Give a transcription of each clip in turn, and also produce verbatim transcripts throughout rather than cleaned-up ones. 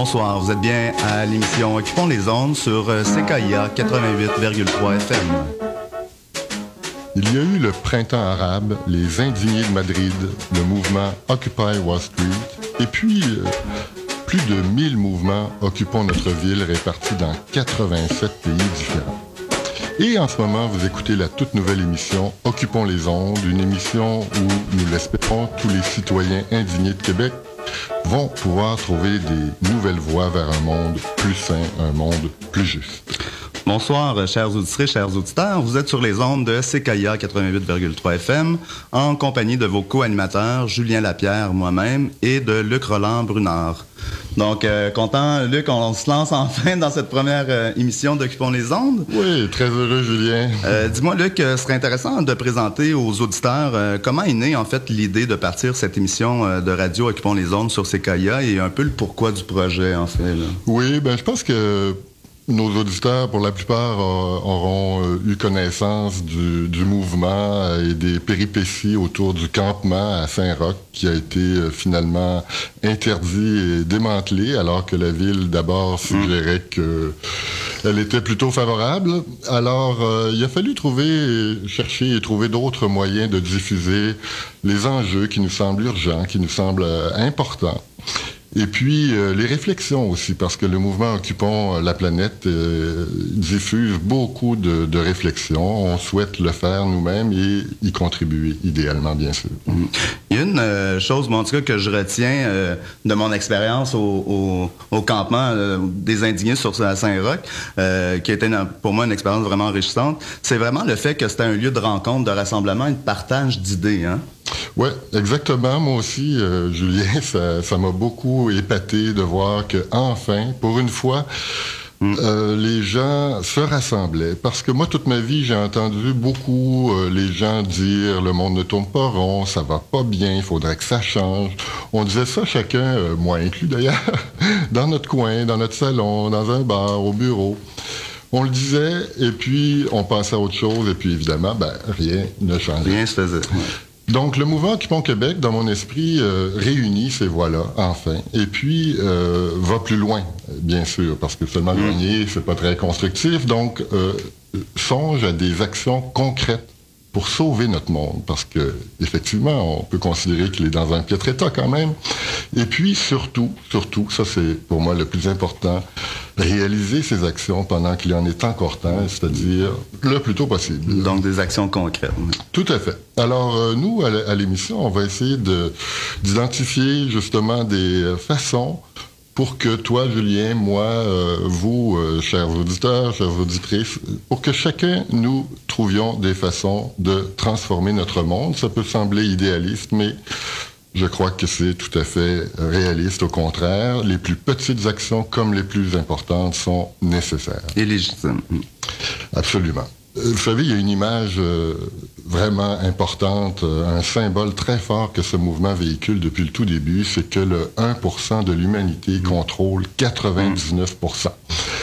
Bonsoir, vous êtes bien à l'émission Occupons les ondes sur C K I A quatre-vingt-huit virgule trois F M. Il y a eu le printemps arabe, les indignés de Madrid, le mouvement Occupy Wall Street, et puis euh, plus de mille mouvements Occupons notre ville répartis dans quatre-vingt-sept pays différents. Et en ce moment, vous écoutez la toute nouvelle émission Occupons les ondes, une émission où, nous l'espérons, tous les citoyens indignés de Québec vont pouvoir trouver des nouvelles voies vers un monde plus sain, un monde plus juste. Bonsoir, chers auditrices, chers auditeurs. Vous êtes sur les ondes de C K I A quatre-vingt-huit virgule trois F M en compagnie de vos co-animateurs Julien Lapierre, moi-même, et de Luc Roland-Brunard. Donc, euh, content, Luc, on se lance enfin dans cette première euh, émission d'Occupons les ondes. Oui, très heureux, Julien. Euh, dis-moi, Luc, ce serait intéressant de présenter aux auditeurs euh, comment est née, en fait, l'idée de partir cette émission euh, de radio Occupons les ondes sur C K I A et un peu le pourquoi du projet, en fait. Là. Oui, ben je pense que nos auditeurs, pour la plupart, euh, auront euh, eu connaissance du, du mouvement euh, et des péripéties autour du campement à Saint-Roch, qui a été euh, finalement interdit et démantelé, alors que la ville, d'abord, suggérait qu'elle était plutôt favorable. Alors, euh, il a fallu trouver, chercher et trouver d'autres moyens de diffuser les enjeux qui nous semblent urgents, qui nous semblent euh, importants. Et puis, euh, les réflexions aussi, parce que le mouvement Occupons la planète euh, diffuse beaucoup de, de réflexions. On souhaite le faire nous-mêmes et y contribuer, idéalement, bien sûr. Mmh. Il y a une euh, chose, bon, en tout cas, que je retiens euh, de mon expérience au, au, au campement euh, des indignés sur à Saint-Roch, euh, qui a été une, pour moi une expérience vraiment enrichissante, c'est vraiment le fait que c'était un lieu de rencontre, de rassemblement et de partage d'idées, hein? Oui, exactement. Moi aussi, euh, Julien, ça, ça m'a beaucoup épaté de voir que enfin, pour une fois, mm. euh, les gens se rassemblaient. Parce que moi, toute ma vie, j'ai entendu beaucoup euh, les gens dire « le monde ne tourne pas rond, ça va pas bien, il faudrait que ça change ». On disait ça chacun, euh, moi inclus d'ailleurs, dans notre coin, dans notre salon, dans un bar, au bureau. On le disait, et puis on passait à autre chose, et puis évidemment, ben, rien ne changeait. Rien se faisait. Ouais. Donc, le mouvement Occupons Québec, dans mon esprit, euh, réunit ces voix-là, enfin, et puis euh, va plus loin, bien sûr, parce que seulement mmh. gagner, c'est pas très constructif. Donc, euh, songe à des actions concrètes pour sauver notre monde, parce que effectivement, on peut considérer qu'il est dans un piètre état quand même. Et puis, surtout, surtout, ça c'est pour moi le plus important, réaliser ces actions pendant qu'il en est encore temps, c'est-à-dire le plus tôt possible. Donc, des actions concrètes. Tout à fait. Alors, euh, nous, à l'émission, on va essayer de, d'identifier justement des façons pour que toi, Julien, moi, euh, vous, euh, chers auditeurs, chères auditrices, pour que chacun, nous trouvions des façons de transformer notre monde. Ça peut sembler idéaliste, mais je crois que c'est tout à fait réaliste. Au contraire, les plus petites actions comme les plus importantes sont nécessaires. Et légitimes. Absolument. Vous savez, il y a une image euh, vraiment importante, euh, un symbole très fort que ce mouvement véhicule depuis le tout début, c'est que le un pour cent de l'humanité contrôle quatre-vingt-dix-neuf pour cent.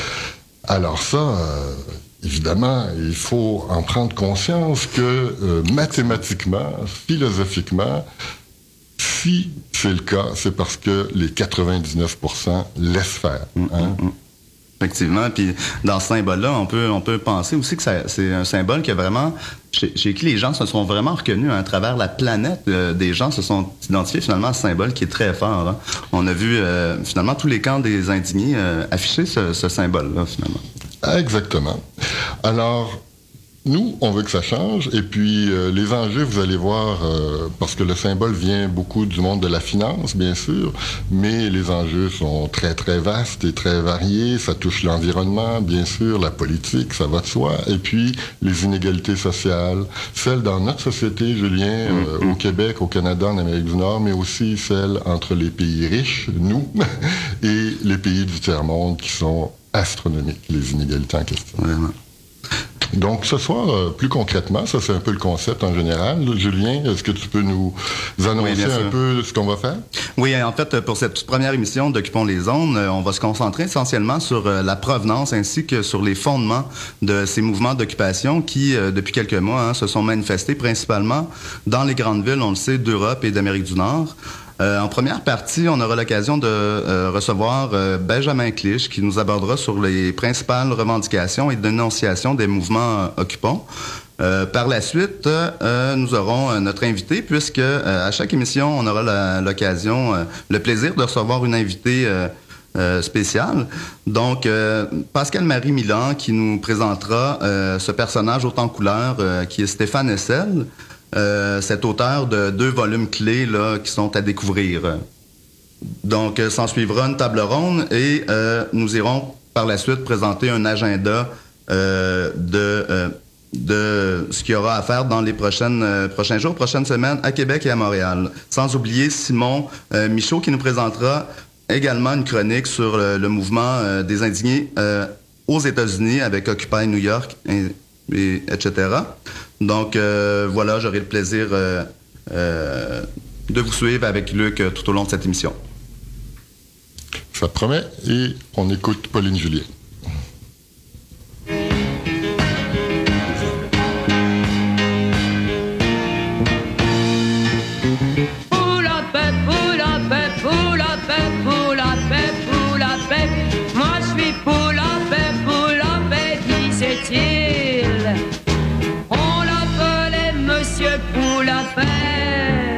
Alors ça, euh, évidemment, il faut en prendre conscience que euh, mathématiquement, philosophiquement, si c'est le cas, c'est parce que les quatre-vingt-dix-neuf pour cent laissent faire. Hein? Mm-hmm. Effectivement, puis dans ce symbole-là, on peut, on peut penser aussi que ça, c'est un symbole qui a vraiment, chez, chez qui les gens se sont vraiment reconnus hein, à travers la planète. Euh, des gens se sont identifiés finalement à ce symbole qui est très fort. Hein. On a vu euh, finalement tous les camps des indignés euh, afficher ce, ce symbole-là finalement. Exactement. Alors, nous, on veut que ça change, et puis euh, les enjeux, vous allez voir, euh, parce que le symbole vient beaucoup du monde de la finance, bien sûr, mais les enjeux sont très, très vastes et très variés. Ça touche l'environnement, bien sûr, la politique, ça va de soi, et puis les inégalités sociales, celles dans notre société, Julien, euh, mm-hmm. au Québec, au Canada, en Amérique du Nord, mais aussi celles entre les pays riches, nous, et les pays du tiers-monde qui sont astronomiques, les inégalités en question. Vraiment. Donc, ce soir, euh, plus concrètement, ça c'est un peu le concept en général. Julien, est-ce que tu peux nous annoncer oui, un peu ce qu'on va faire? Oui, en fait, pour cette toute première émission d'Occupons les ondes, on va se concentrer essentiellement sur la provenance ainsi que sur les fondements de ces mouvements d'occupation qui, depuis quelques mois, hein, se sont manifestés principalement dans les grandes villes, on le sait, d'Europe et d'Amérique du Nord. Euh, en première partie, on aura l'occasion de euh, recevoir euh, Benjamin Clich qui nous abordera sur les principales revendications et dénonciations des mouvements euh, occupants. Euh, par la suite, euh, nous aurons euh, notre invité, puisque euh, à chaque émission, on aura la, l'occasion, euh, le plaisir de recevoir une invitée euh, euh, spéciale. Donc, euh, Pascal-Marie Milan qui nous présentera euh, ce personnage haut en couleur euh, qui est Stéphane Hessel, euh, cet auteur de deux volumes clés là, qui sont à découvrir. Donc, euh, s'en suivra une table ronde et euh, nous irons par la suite présenter un agenda euh, de... Euh, de ce qu'il y aura à faire dans les prochaines, euh, prochains jours, prochaines semaines à Québec et à Montréal. Sans oublier Simon euh, Michaud qui nous présentera également une chronique sur le, le mouvement euh, des indignés euh, aux États-Unis avec Occupy New York, et, et, etc. Donc euh, voilà, j'aurai le plaisir euh, euh, de vous suivre avec Luc euh, tout au long de cette émission. Ça promet et on écoute Pauline Julien. On l'appelait Monsieur pour la paix.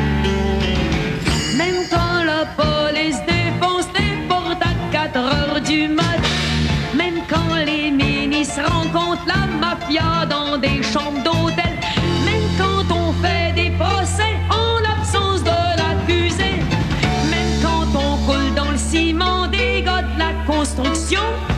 Même quand la police défonce les portes à quatre heures du mat, même quand les ministres rencontrent la mafia dans des chambres d'hôtel, même quand on fait des procès en l'absence de l'accusé, même quand on coule dans le ciment des gars de la construction.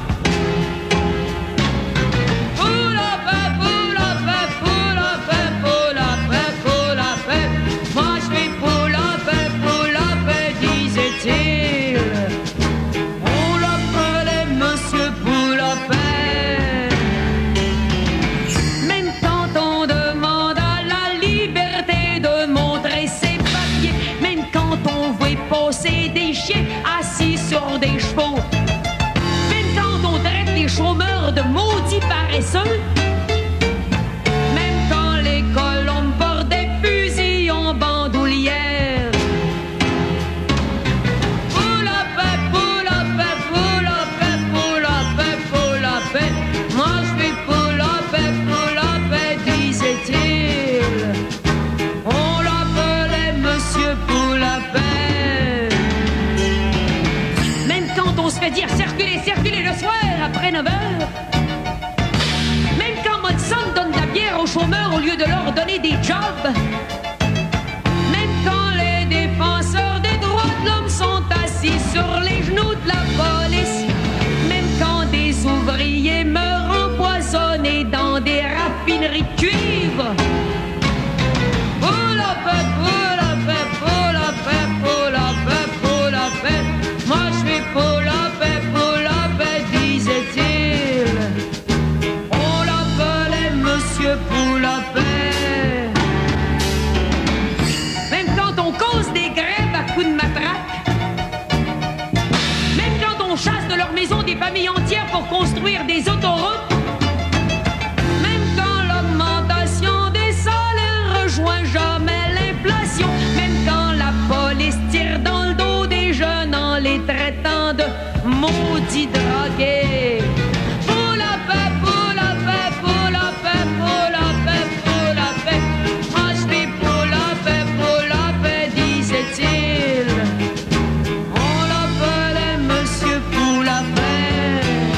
Assis sur des chevaux. Même quand on traite les chômeurs de maudits paresseux. Même quand les colombes portent des fusils en bandoulière. Pour la paix, pour la paix, pour la paix, pour la paix, pour la paix. Moi je vais pour la paix, pour la paix, disait-il. On l'appelait Monsieur pour la paix. On se fait dire circuler, circuler le soir après neuf heures. Même quand Monson donne de la bière aux chômeurs au lieu de leur donner des jobs. Même quand les défenseurs des droits de l'homme sont assis sur les genoux de la police. Même quand des ouvriers meurent empoisonnés dans des raffineries de cuivre. Pour la paix, pour la paix, pour la paix, pour la paix, pour la paix. Moi je vais pour la paix, pour la paix, disait-il. On l'appelait Monsieur pour la paix. Même quand on cause des grèves à coups de matraque. Même quand on chasse de leur maison des familles entières pour construire des autoroutes. Même quand l'augmentation des salaires rejoint jamais l'inflation. Même quand la police tire dans le dos des jeunes en les traitant de maudits drogués. Pour la paix, pour la paix, pour la paix, pour la paix, pour la paix. Moi je vais pour la paix, pour la paix, disait-il. On l'appelait Monsieur pour la paix.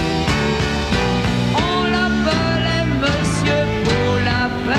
On l'appelait Monsieur pour la paix.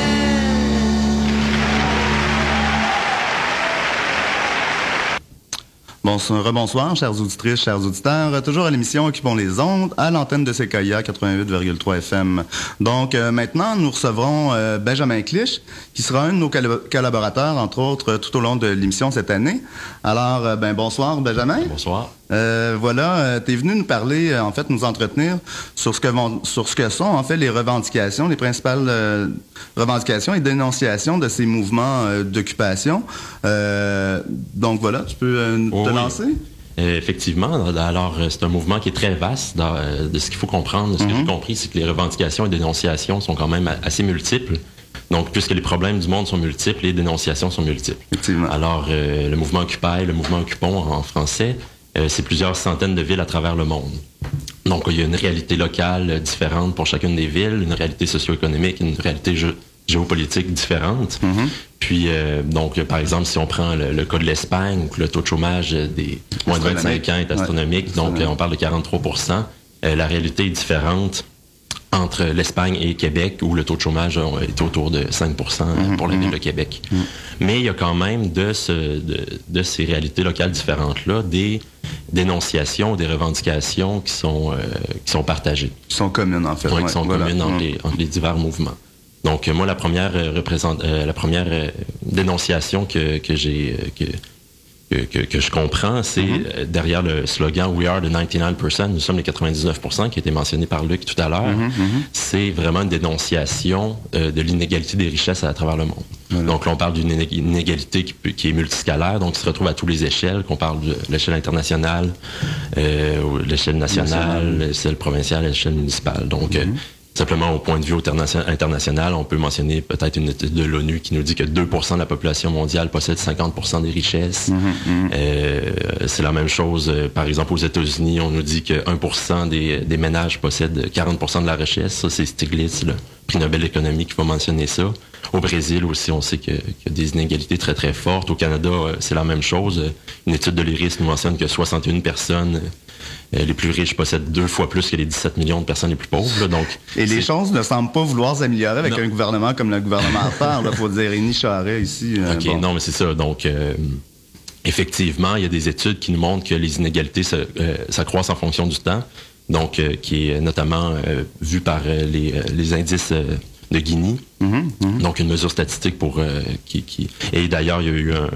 Bonsoir, rebonsoir, chères auditrices, chers auditeurs. Toujours à l'émission Occupons les ondes, à l'antenne de C K I A quatre-vingt-huit virgule trois F M. Donc, euh, maintenant, nous recevrons euh, Benjamin Clich, qui sera un de nos col- collaborateurs, entre autres, tout au long de l'émission cette année. Alors, euh, ben bonsoir, Benjamin. Bonsoir. Euh, voilà, euh, t'es venu nous parler, euh, en fait, nous entretenir sur ce que vont, sur ce que sont, en fait, les revendications, les principales euh, revendications et dénonciations de ces mouvements euh, d'occupation. Euh, donc voilà, tu peux euh, oh, te oui. lancer? Euh, effectivement. Alors, euh, c'est un mouvement qui est très vaste dans, euh, de ce qu'il faut comprendre. Ce mm-hmm. que j'ai compris, c'est que les revendications et dénonciations sont quand même assez multiples. Donc, puisque les problèmes du monde sont multiples, les dénonciations sont multiples. Effectivement. Alors, euh, le mouvement Occupy, le mouvement Occupons en français, euh, c'est plusieurs centaines de villes à travers le monde. Donc, il y a une réalité locale différente pour chacune des villes, une réalité socio-économique, une réalité gé- géopolitique différente. Mm-hmm. Puis, euh, donc, par exemple, si on prend le, le cas de l'Espagne, où le taux de chômage des moins de vingt-cinq ans est astronomique, ouais. donc euh, on parle de quarante-trois pour cent, euh, la réalité est différente entre l'Espagne et Québec, où le taux de chômage est autour de cinq pour cent mmh, pour la ville mmh. de Québec. Mmh. Mais il y a quand même de, ce, de, de ces réalités locales différentes-là des dénonciations, des revendications qui sont, euh, qui sont partagées. Qui sont communes, en fait. Oui, ouais, qui sont voilà. communes entre, mmh. les, entre les divers mouvements. Donc, moi, la première, euh, représente, euh, la première euh, dénonciation que, que j'ai... Euh, que, Que, que, que je comprends, c'est mm-hmm. derrière le slogan « We are the ninety-nine percent », nous sommes les quatre-vingt-dix-neuf pour cent qui a été mentionné par Luc tout à l'heure, mm-hmm. c'est vraiment une dénonciation euh, de l'inégalité des richesses à travers le monde. Mm-hmm. Donc là, on parle d'une inégalité qui, qui est multiscalaire, donc qui se retrouve à toutes les échelles, qu'on parle de l'échelle internationale, euh, l'échelle nationale, l'échelle provinciale, l'échelle municipale. Donc, mm-hmm. euh, simplement, au point de vue international, on peut mentionner peut-être une étude de l'ONU qui nous dit que deux pour cent de la population mondiale possède cinquante pour cent des richesses. Mmh, mmh. Euh, c'est la même chose, euh, par exemple, aux États-Unis, on nous dit que un pour cent des, des ménages possèdent quarante pour cent de la richesse. Ça, c'est Stiglitz, le prix Nobel d'économie, qui va mentionner ça. Au Brésil aussi, on sait qu'il y a des inégalités très, très fortes. Au Canada, euh, c'est la même chose. Une étude de l'I R I S nous mentionne que soixante et une personnes... Euh, les plus riches possèdent deux fois plus que les dix-sept millions de personnes les plus pauvres. Là, donc, et les choses ne semblent pas vouloir s'améliorer avec non. un gouvernement comme le gouvernement Harper. Il faut dire Rémi Charest ici. Euh, OK, bon. non, mais c'est ça. Donc, euh, effectivement, il y a des études qui nous montrent que les inégalités se, euh, s'accroissent en fonction du temps. Donc, euh, qui est notamment euh, vu par euh, les, euh, les indices euh, de Gini. Mm-hmm, mm-hmm. Donc, une mesure statistique pour... Euh, qui, qui... Et d'ailleurs, il y a eu un...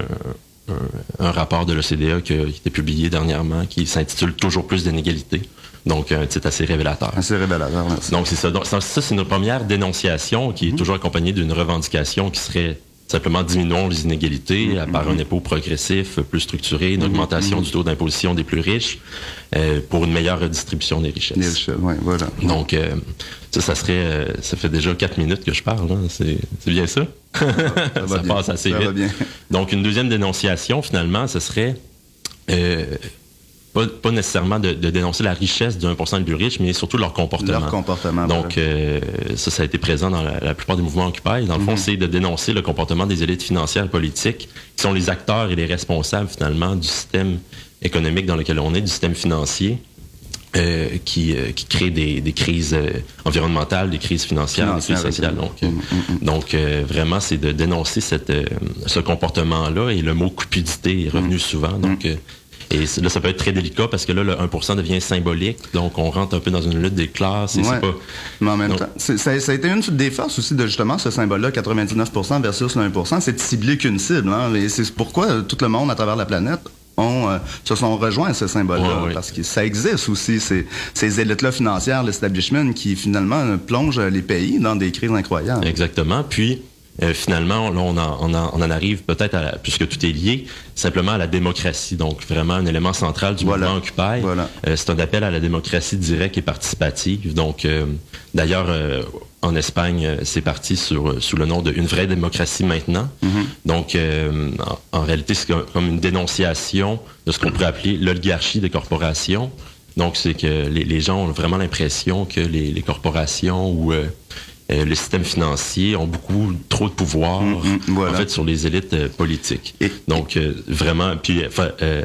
Un, un rapport de l'O C D E qui a été publié dernièrement qui s'intitule « Toujours plus d'inégalités ». Donc, un titre assez révélateur. Assez révélateur, merci. Donc, c'est ça. Donc, ça, c'est notre première dénonciation qui est mm-hmm. toujours accompagnée d'une revendication qui serait simplement « Diminuons les inégalités mm-hmm. par un impôt progressif, plus structuré, une mm-hmm. augmentation mm-hmm. du taux d'imposition des plus riches euh, pour une meilleure redistribution des richesses. » Des richesses, oui, voilà. Donc, euh, ça, ça serait... Euh, ça fait déjà quatre minutes que je parle. Hein. C'est, c'est bien ça? Ça, ça, ça passe assez ça vite. Donc, une deuxième dénonciation, finalement, ce serait euh, pas, pas nécessairement de, de dénoncer la richesse du un pour cent les plus riches, mais surtout leur comportement. Leur comportement. Donc, voilà. euh, ça, ça a été présent dans la, la plupart des mouvements Occupy. Dans le mm-hmm. fond, c'est de dénoncer le comportement des élites financières et politiques, qui sont les acteurs et les responsables, finalement, du système économique dans lequel on est, du système financier. Euh, qui, euh, qui crée des, des crises euh, environnementales, des crises financières, Financière, des crises sociales. Donc, euh, mm-hmm. donc euh, vraiment, c'est de dénoncer cette, euh, ce comportement-là. Et le mot cupidité est revenu mm-hmm. souvent. Donc, euh, et là, ça peut être très délicat parce que là, le un pour cent devient symbolique. Donc, on rentre un peu dans une lutte des classes. Et ouais. c'est pas... Mais en même donc, temps, c'est, ça, ça a été une des forces aussi de justement ce symbole-là, quatre-vingt-dix-neuf pour cent versus le un pour cent, c'est de cibler qu'une cible. Hein, et c'est pourquoi tout le monde à travers la planète On, euh, se sont rejoints à ce symbole-là, ouais, parce que ça existe aussi, ces, ces élites-là financières, l'establishment, qui finalement plongent les pays dans des crises incroyables. Exactement. Puis, euh, finalement, là, on en, on en, on en arrive peut-être, à la, puisque tout est lié, simplement à la démocratie. Donc, vraiment un élément central du voilà. mouvement Occupy. Voilà. Euh, c'est un appel à la démocratie directe et participative. Donc, euh, d'ailleurs... Euh, en Espagne, c'est parti sur, sous le nom de « Une vraie démocratie maintenant mm-hmm. ». Donc, euh, en, en réalité, c'est comme une dénonciation de ce qu'on pourrait appeler l'oligarchie des corporations. Donc, c'est que les, les gens ont vraiment l'impression que les, les corporations ou euh, euh, le système financier ont beaucoup trop de pouvoir mm-hmm. voilà. en fait sur les élites euh, politiques. Et, Donc, euh, vraiment, puis enfin, euh,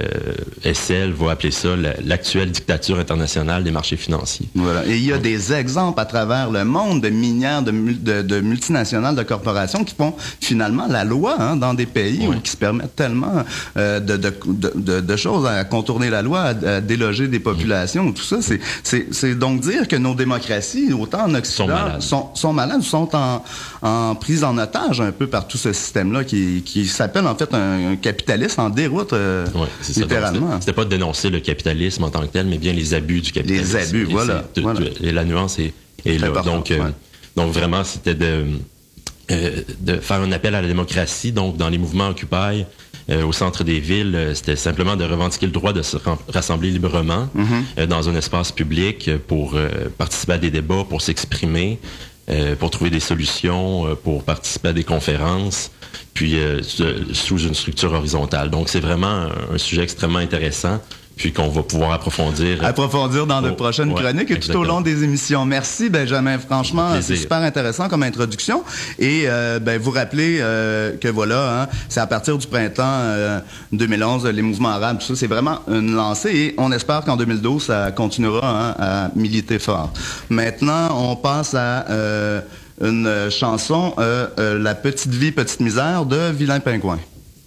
S L va appeler ça la, l'actuelle dictature internationale des marchés financiers. Voilà. Et il y a Donc, des exemples à travers le monde de minières, de, de, de multinationales, de corporations qui font finalement la loi hein, dans des pays ouais. où qui se permettent tellement euh, de, de, de, de choses à contourner la loi, à, à déloger des populations, mm-hmm. tout ça. C'est, c'est, c'est donc dire que nos démocraties, autant en Occident, sont malades, sont, sont, malades, sont en, en prise en otage un peu par tout ce système-là qui, qui s'appelle en fait un, un capitalisme en déroute, euh, ouais, c'est littéralement. Ça. C'était, c'était pas de dénoncer le capitalisme en tant que tel, mais bien les abus du capitalisme. Les abus, et voilà. Tout, voilà. Et la nuance est, est là. Important, donc, euh, ouais. donc vraiment, c'était de, euh, de faire un appel à la démocratie. Donc, dans les mouvements Occupy, Euh, au centre des villes, euh, c'était simplement de revendiquer le droit de se ram- rassembler librement mm-hmm. euh, dans un espace public pour euh, participer à des débats, pour s'exprimer. euh, pour trouver des solutions, euh, pour participer à des conférences, puis euh, sous une structure horizontale. Donc, c'est vraiment un, un sujet extrêmement intéressant, puis qu'on va pouvoir approfondir. Approfondir dans oh, de prochaines ouais, chroniques et exactement. tout au long des émissions. Merci, Benjamin. Franchement, c'est super intéressant comme introduction. Et euh, ben, vous rappelez euh, que voilà, hein, c'est à partir du printemps euh, deux mille onze, les mouvements arabes, tout ça, c'est vraiment une lancée. Et on espère qu'en deux mille douze, ça continuera hein, à militer fort. Maintenant, on passe à euh, une chanson, euh, euh, La petite vie, petite misère de Vilain Pingouin.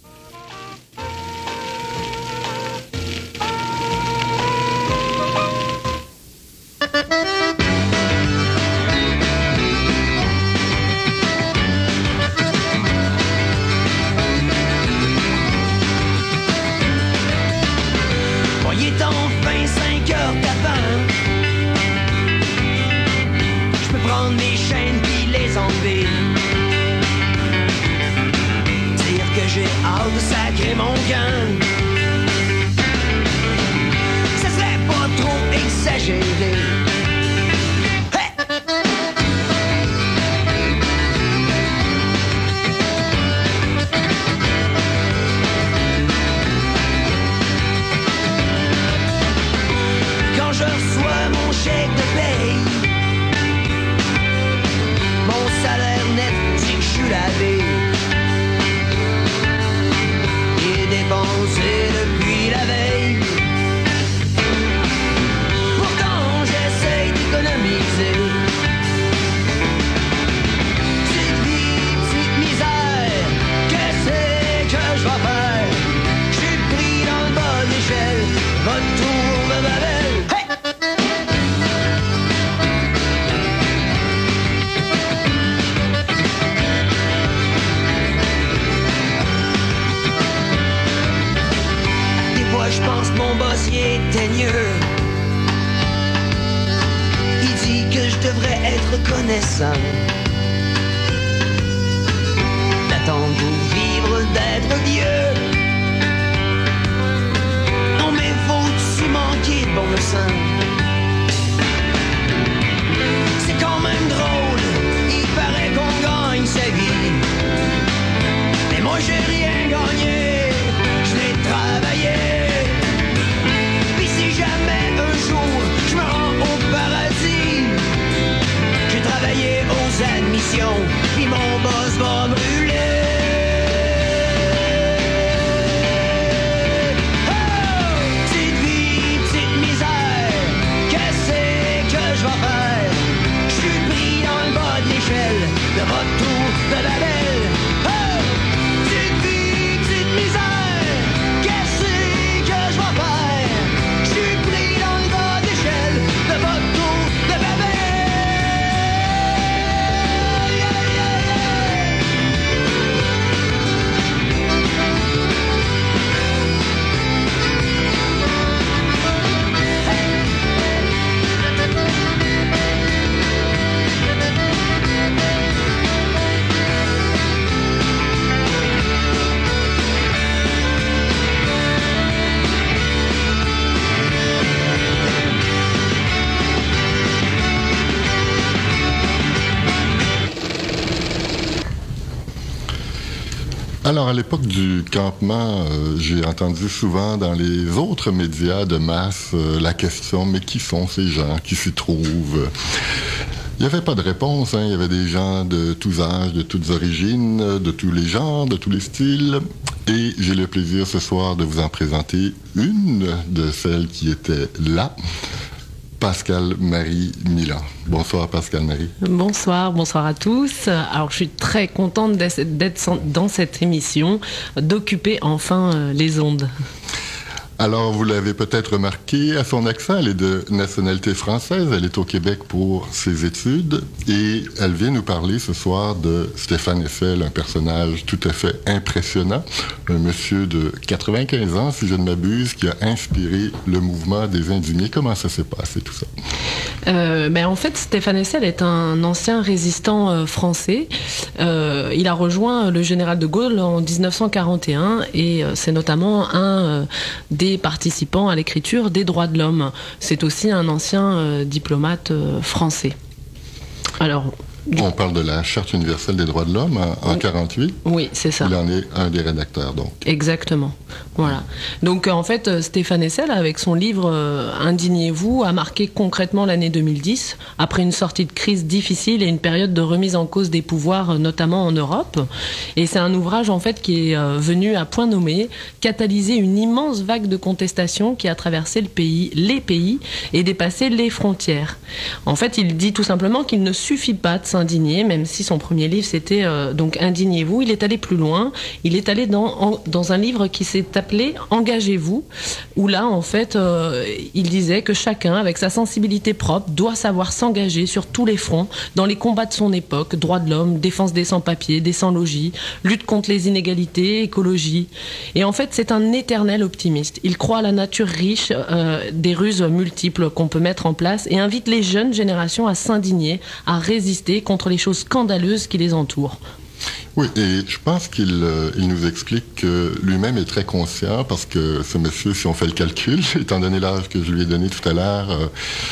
Alors, à l'époque du campement, euh, j'ai entendu souvent dans les autres médias de masse euh, la question « Mais qui sont ces gens qui s'y trouvent ?» Il n'y avait pas de réponse, hein. Il y avait des gens de tous âges, de toutes origines, de tous les genres, de tous les styles. Et j'ai le plaisir ce soir de vous en présenter une de celles qui étaient là. Pascale-Marie Milan. Bonsoir Pascale-Marie. Bonsoir, bonsoir à tous. Alors je suis très contente d'être dans cette émission, d'occuper enfin les ondes. Alors, vous l'avez peut-être remarqué, à son accent, elle est de nationalité française, elle est au Québec pour ses études, et elle vient nous parler ce soir de Stéphane Hessel, un personnage tout à fait impressionnant, un monsieur de quatre-vingt-quinze ans, si je ne m'abuse, qui a inspiré le mouvement des Indignés. Comment ça s'est passé, tout ça? Euh, ben en fait, Stéphane Hessel est un ancien résistant euh, français. Euh, il a rejoint le général de Gaulle en dix-neuf cent quarante et un, et euh, c'est notamment un euh, des participants à l'écriture des droits de l'homme. C'est aussi un ancien euh, diplomate euh, français. Alors, On parle de la Charte universelle des droits de l'homme en, en oui. quarante-huit. Oui, c'est ça. Il en est un des rédacteurs, donc. Exactement. Voilà. Donc, en fait, Stéphane Hessel, avec son livre euh, Indignez-vous, a marqué concrètement l'année deux mille dix, après une sortie de crise difficile et une période de remise en cause des pouvoirs, notamment en Europe. Et c'est un ouvrage, en fait, qui est euh, venu à point nommé catalyser une immense vague de contestation qui a traversé le pays, les pays, et dépassé les frontières. En fait, il dit tout simplement qu'il ne suffit pas de s'indigner, même si son premier livre c'était euh, donc Indignez-vous. Il est allé plus loin. Il est allé dans, en, dans un livre qui s'est appelé Engagez-vous, où là, en fait, euh, il disait que chacun, avec sa sensibilité propre, doit savoir s'engager sur tous les fronts, dans les combats de son époque, droits de l'homme, défense des sans-papiers, des sans-logis, lutte contre les inégalités, écologie. Et en fait, c'est un éternel optimiste. Il croit à la nature riche euh, des ruses multiples qu'on peut mettre en place et invite les jeunes générations à s'indigner, à résister contre les choses scandaleuses qui les entourent. Oui, et je pense qu'il euh, il nous explique que lui-même est très conscient, parce que ce monsieur, si on fait le calcul, étant donné l'âge que je lui ai donné tout à l'heure, euh,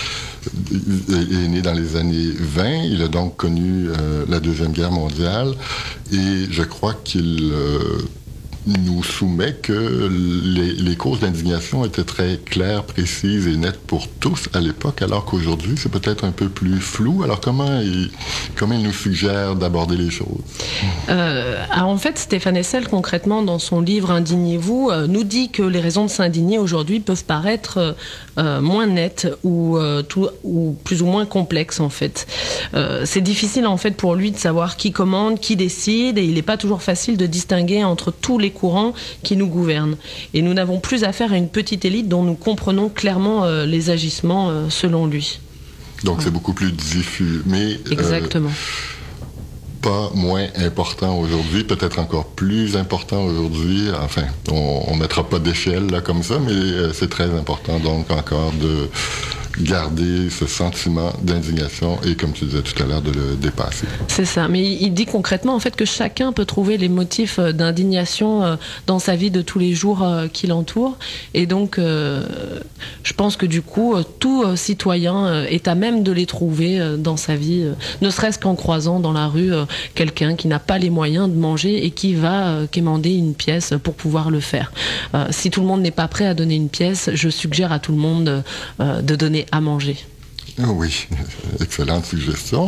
est né dans les années vingt. Il a donc connu euh, la Deuxième Guerre mondiale, et je crois qu'il euh, nous soumet que les, les causes d'indignation étaient très claires, précises et nettes pour tous à l'époque, alors qu'aujourd'hui, c'est peut-être un peu plus flou. Alors, comment il, comment il nous suggère d'aborder les choses? Euh, alors en fait, Stéphane Hessel, concrètement, dans son livre Indignez-vous, euh, nous dit que les raisons de s'indigner aujourd'hui peuvent paraître euh, moins nettes ou, euh, tout, ou plus ou moins complexes, en fait. Euh, c'est difficile, en fait, pour lui de savoir qui commande, qui décide, et il n'est pas toujours facile de distinguer entre tous les courants qui nous gouvernent. Et nous n'avons plus affaire à une petite élite dont nous comprenons clairement euh, les agissements euh, selon lui. Donc, ouais. C'est beaucoup plus diffus. Mais, exactement. Euh, pas moins important aujourd'hui, peut-être encore plus important aujourd'hui. Enfin, on ne mettra pas d'échelle là comme ça, mais euh, c'est très important donc encore de garder ce sentiment d'indignation et, comme tu disais tout à l'heure, de le dépasser. C'est ça, mais il dit concrètement en fait que chacun peut trouver les motifs d'indignation dans sa vie de tous les jours qui l'entourent, et donc euh, je pense que du coup tout citoyen est à même de les trouver dans sa vie, ne serait-ce qu'en croisant dans la rue quelqu'un qui n'a pas les moyens de manger et qui va quémander une pièce pour pouvoir le faire. Euh, si tout le monde n'est pas prêt à donner une pièce, je suggère à tout le monde euh, de donner à manger. Oui, excellente suggestion.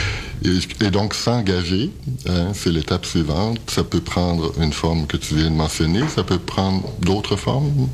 Et, et donc, s'engager, hein, c'est l'étape suivante. Ça peut prendre une forme que tu viens de mentionner, ça peut prendre d'autres formes.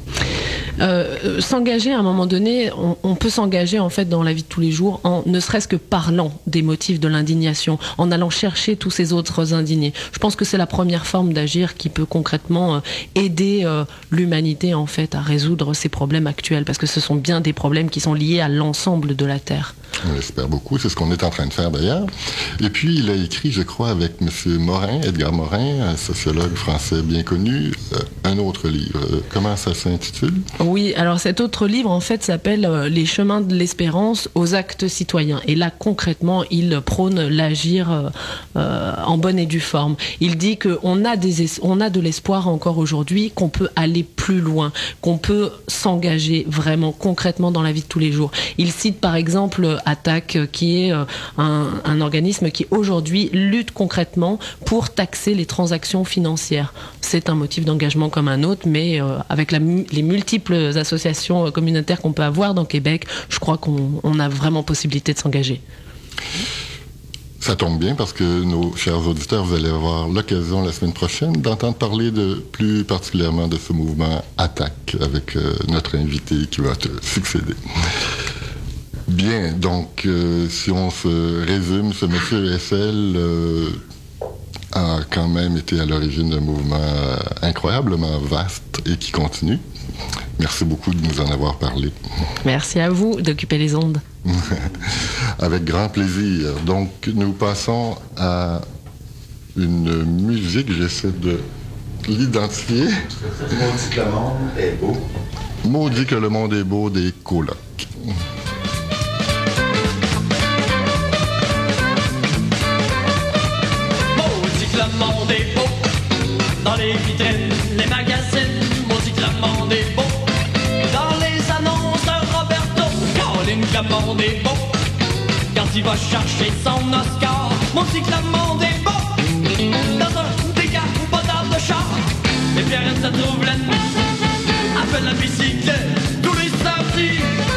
Euh, s'engager à un moment donné, on, on peut s'engager en fait dans la vie de tous les jours en ne serait-ce que parlant des motifs de l'indignation, en allant chercher tous ces autres indignés. Je pense que c'est la première forme d'agir qui peut concrètement euh, aider euh, l'humanité en fait à résoudre ces problèmes actuels, parce que ce sont bien des problèmes qui sont liés à l'ensemble de la Terre. On l'espère beaucoup, c'est ce qu'on est en train de faire d'ailleurs. Et puis il a écrit, je crois, avec M. Morin, Edgar Morin, un sociologue français bien connu, euh, un autre livre. Comment ça s'intitule? Oui, alors cet autre livre en fait s'appelle euh, Les chemins de l'espérance aux actes citoyens. Et là concrètement, il prône l'agir euh, euh, en bonne et due forme. Il dit qu'on a, des es- on a de l'espoir encore aujourd'hui, qu'on peut aller plus loin, qu'on peut s'engager vraiment concrètement dans la vie de tous les jours. Il cite par exemple Attac, qui est euh, un, un organisme qui aujourd'hui lutte concrètement pour taxer les transactions financières. C'est un motif d'engagement comme un autre, mais euh, avec la, les multiples associations communautaires qu'on peut avoir dans Québec, je crois qu'on on a vraiment possibilité de s'engager. Ça tombe bien parce que nos chers auditeurs, vous allez avoir l'occasion la semaine prochaine d'entendre parler de, plus particulièrement de ce mouvement Attac avec euh, notre invité qui va te succéder. Bien, donc euh, si on se résume, ce monsieur Hessel euh, a quand même été à l'origine d'un mouvement euh, incroyablement vaste et qui continue. Merci beaucoup de nous en avoir parlé. Merci à vous d'occuper les ondes. Avec grand plaisir. Donc, nous passons à une musique, j'essaie de l'identifier. Maudit que le monde est beau. Maudit que le monde est beau des colocs. Maudit que le monde est beau, dans les vitrines, les magazines. Maudit que le monde est beau, dans les annonces de Roberto. Caroline que le monde est beau, quand il va chercher son Oscar. Mon cyclament est beau, dans un décapotable de char. Les Pierrettes se trouvent laine, appellent la bicyclette tous les samedis.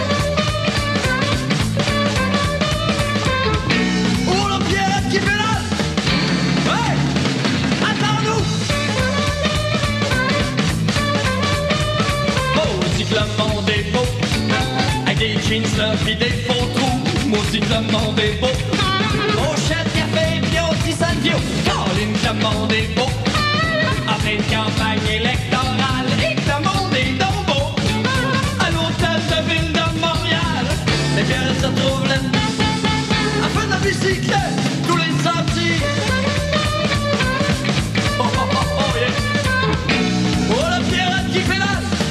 Oh la Pierrette qui pédale, hey, attends-nous. Mon cyclament est beau, avec des jeans là pis des faux trous. Mon cyclament est beau, pochette café pis aussi Salvio. Caroline Clamande est beau, après une campagne électorale. Et Clamande est donc beau, à l'hôtel de ville de Montréal. Les Pierrettes se trouvent là, à faire de la bicyclette tous les samedis. Oh oh oh oh yeah. Oh la Pierrette qui pédale.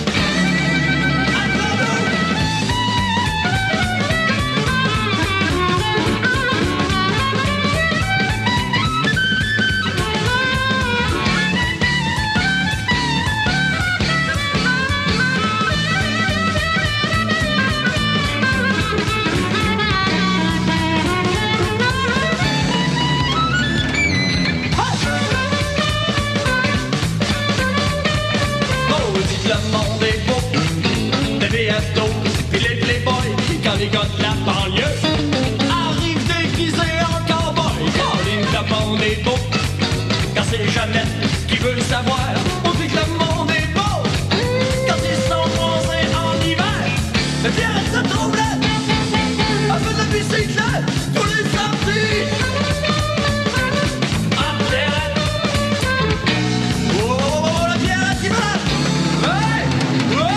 Quand les gars de la banlieue arrivent déguisés en cowboy. Caroline Clamande est beau, quand c'est Jeannette qui veut le savoir. On dit que le monde est beau, quand ils sont bronzés en hiver. Mais Pierrette se trouve là, elle fait de la bicyclette tous les samedis. Ah Pierrette, oh, oh, oh, oh la Pierrette qui va. Hey, oh.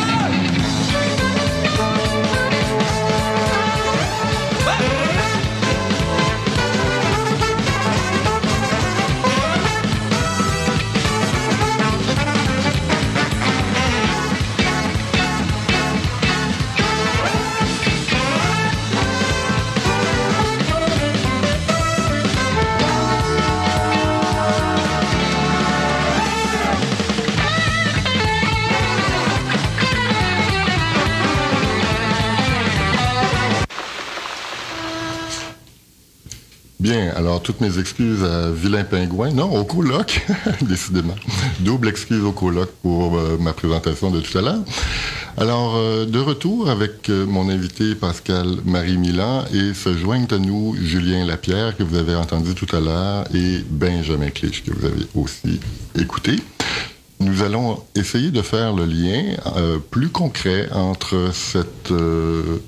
Bien, alors toutes mes excuses à Vilain Pingouin, non, au coloc, décidément. Double excuse au coloc pour euh, ma présentation de tout à l'heure. Alors, euh, de retour avec euh, mon invité Pascal-Marie Milan et se joignent à nous Julien Lapierre, que vous avez entendu tout à l'heure, et Benjamin Clich, que vous avez aussi écouté. Nous allons essayer de faire le lien euh, plus concret entre cette... Euh,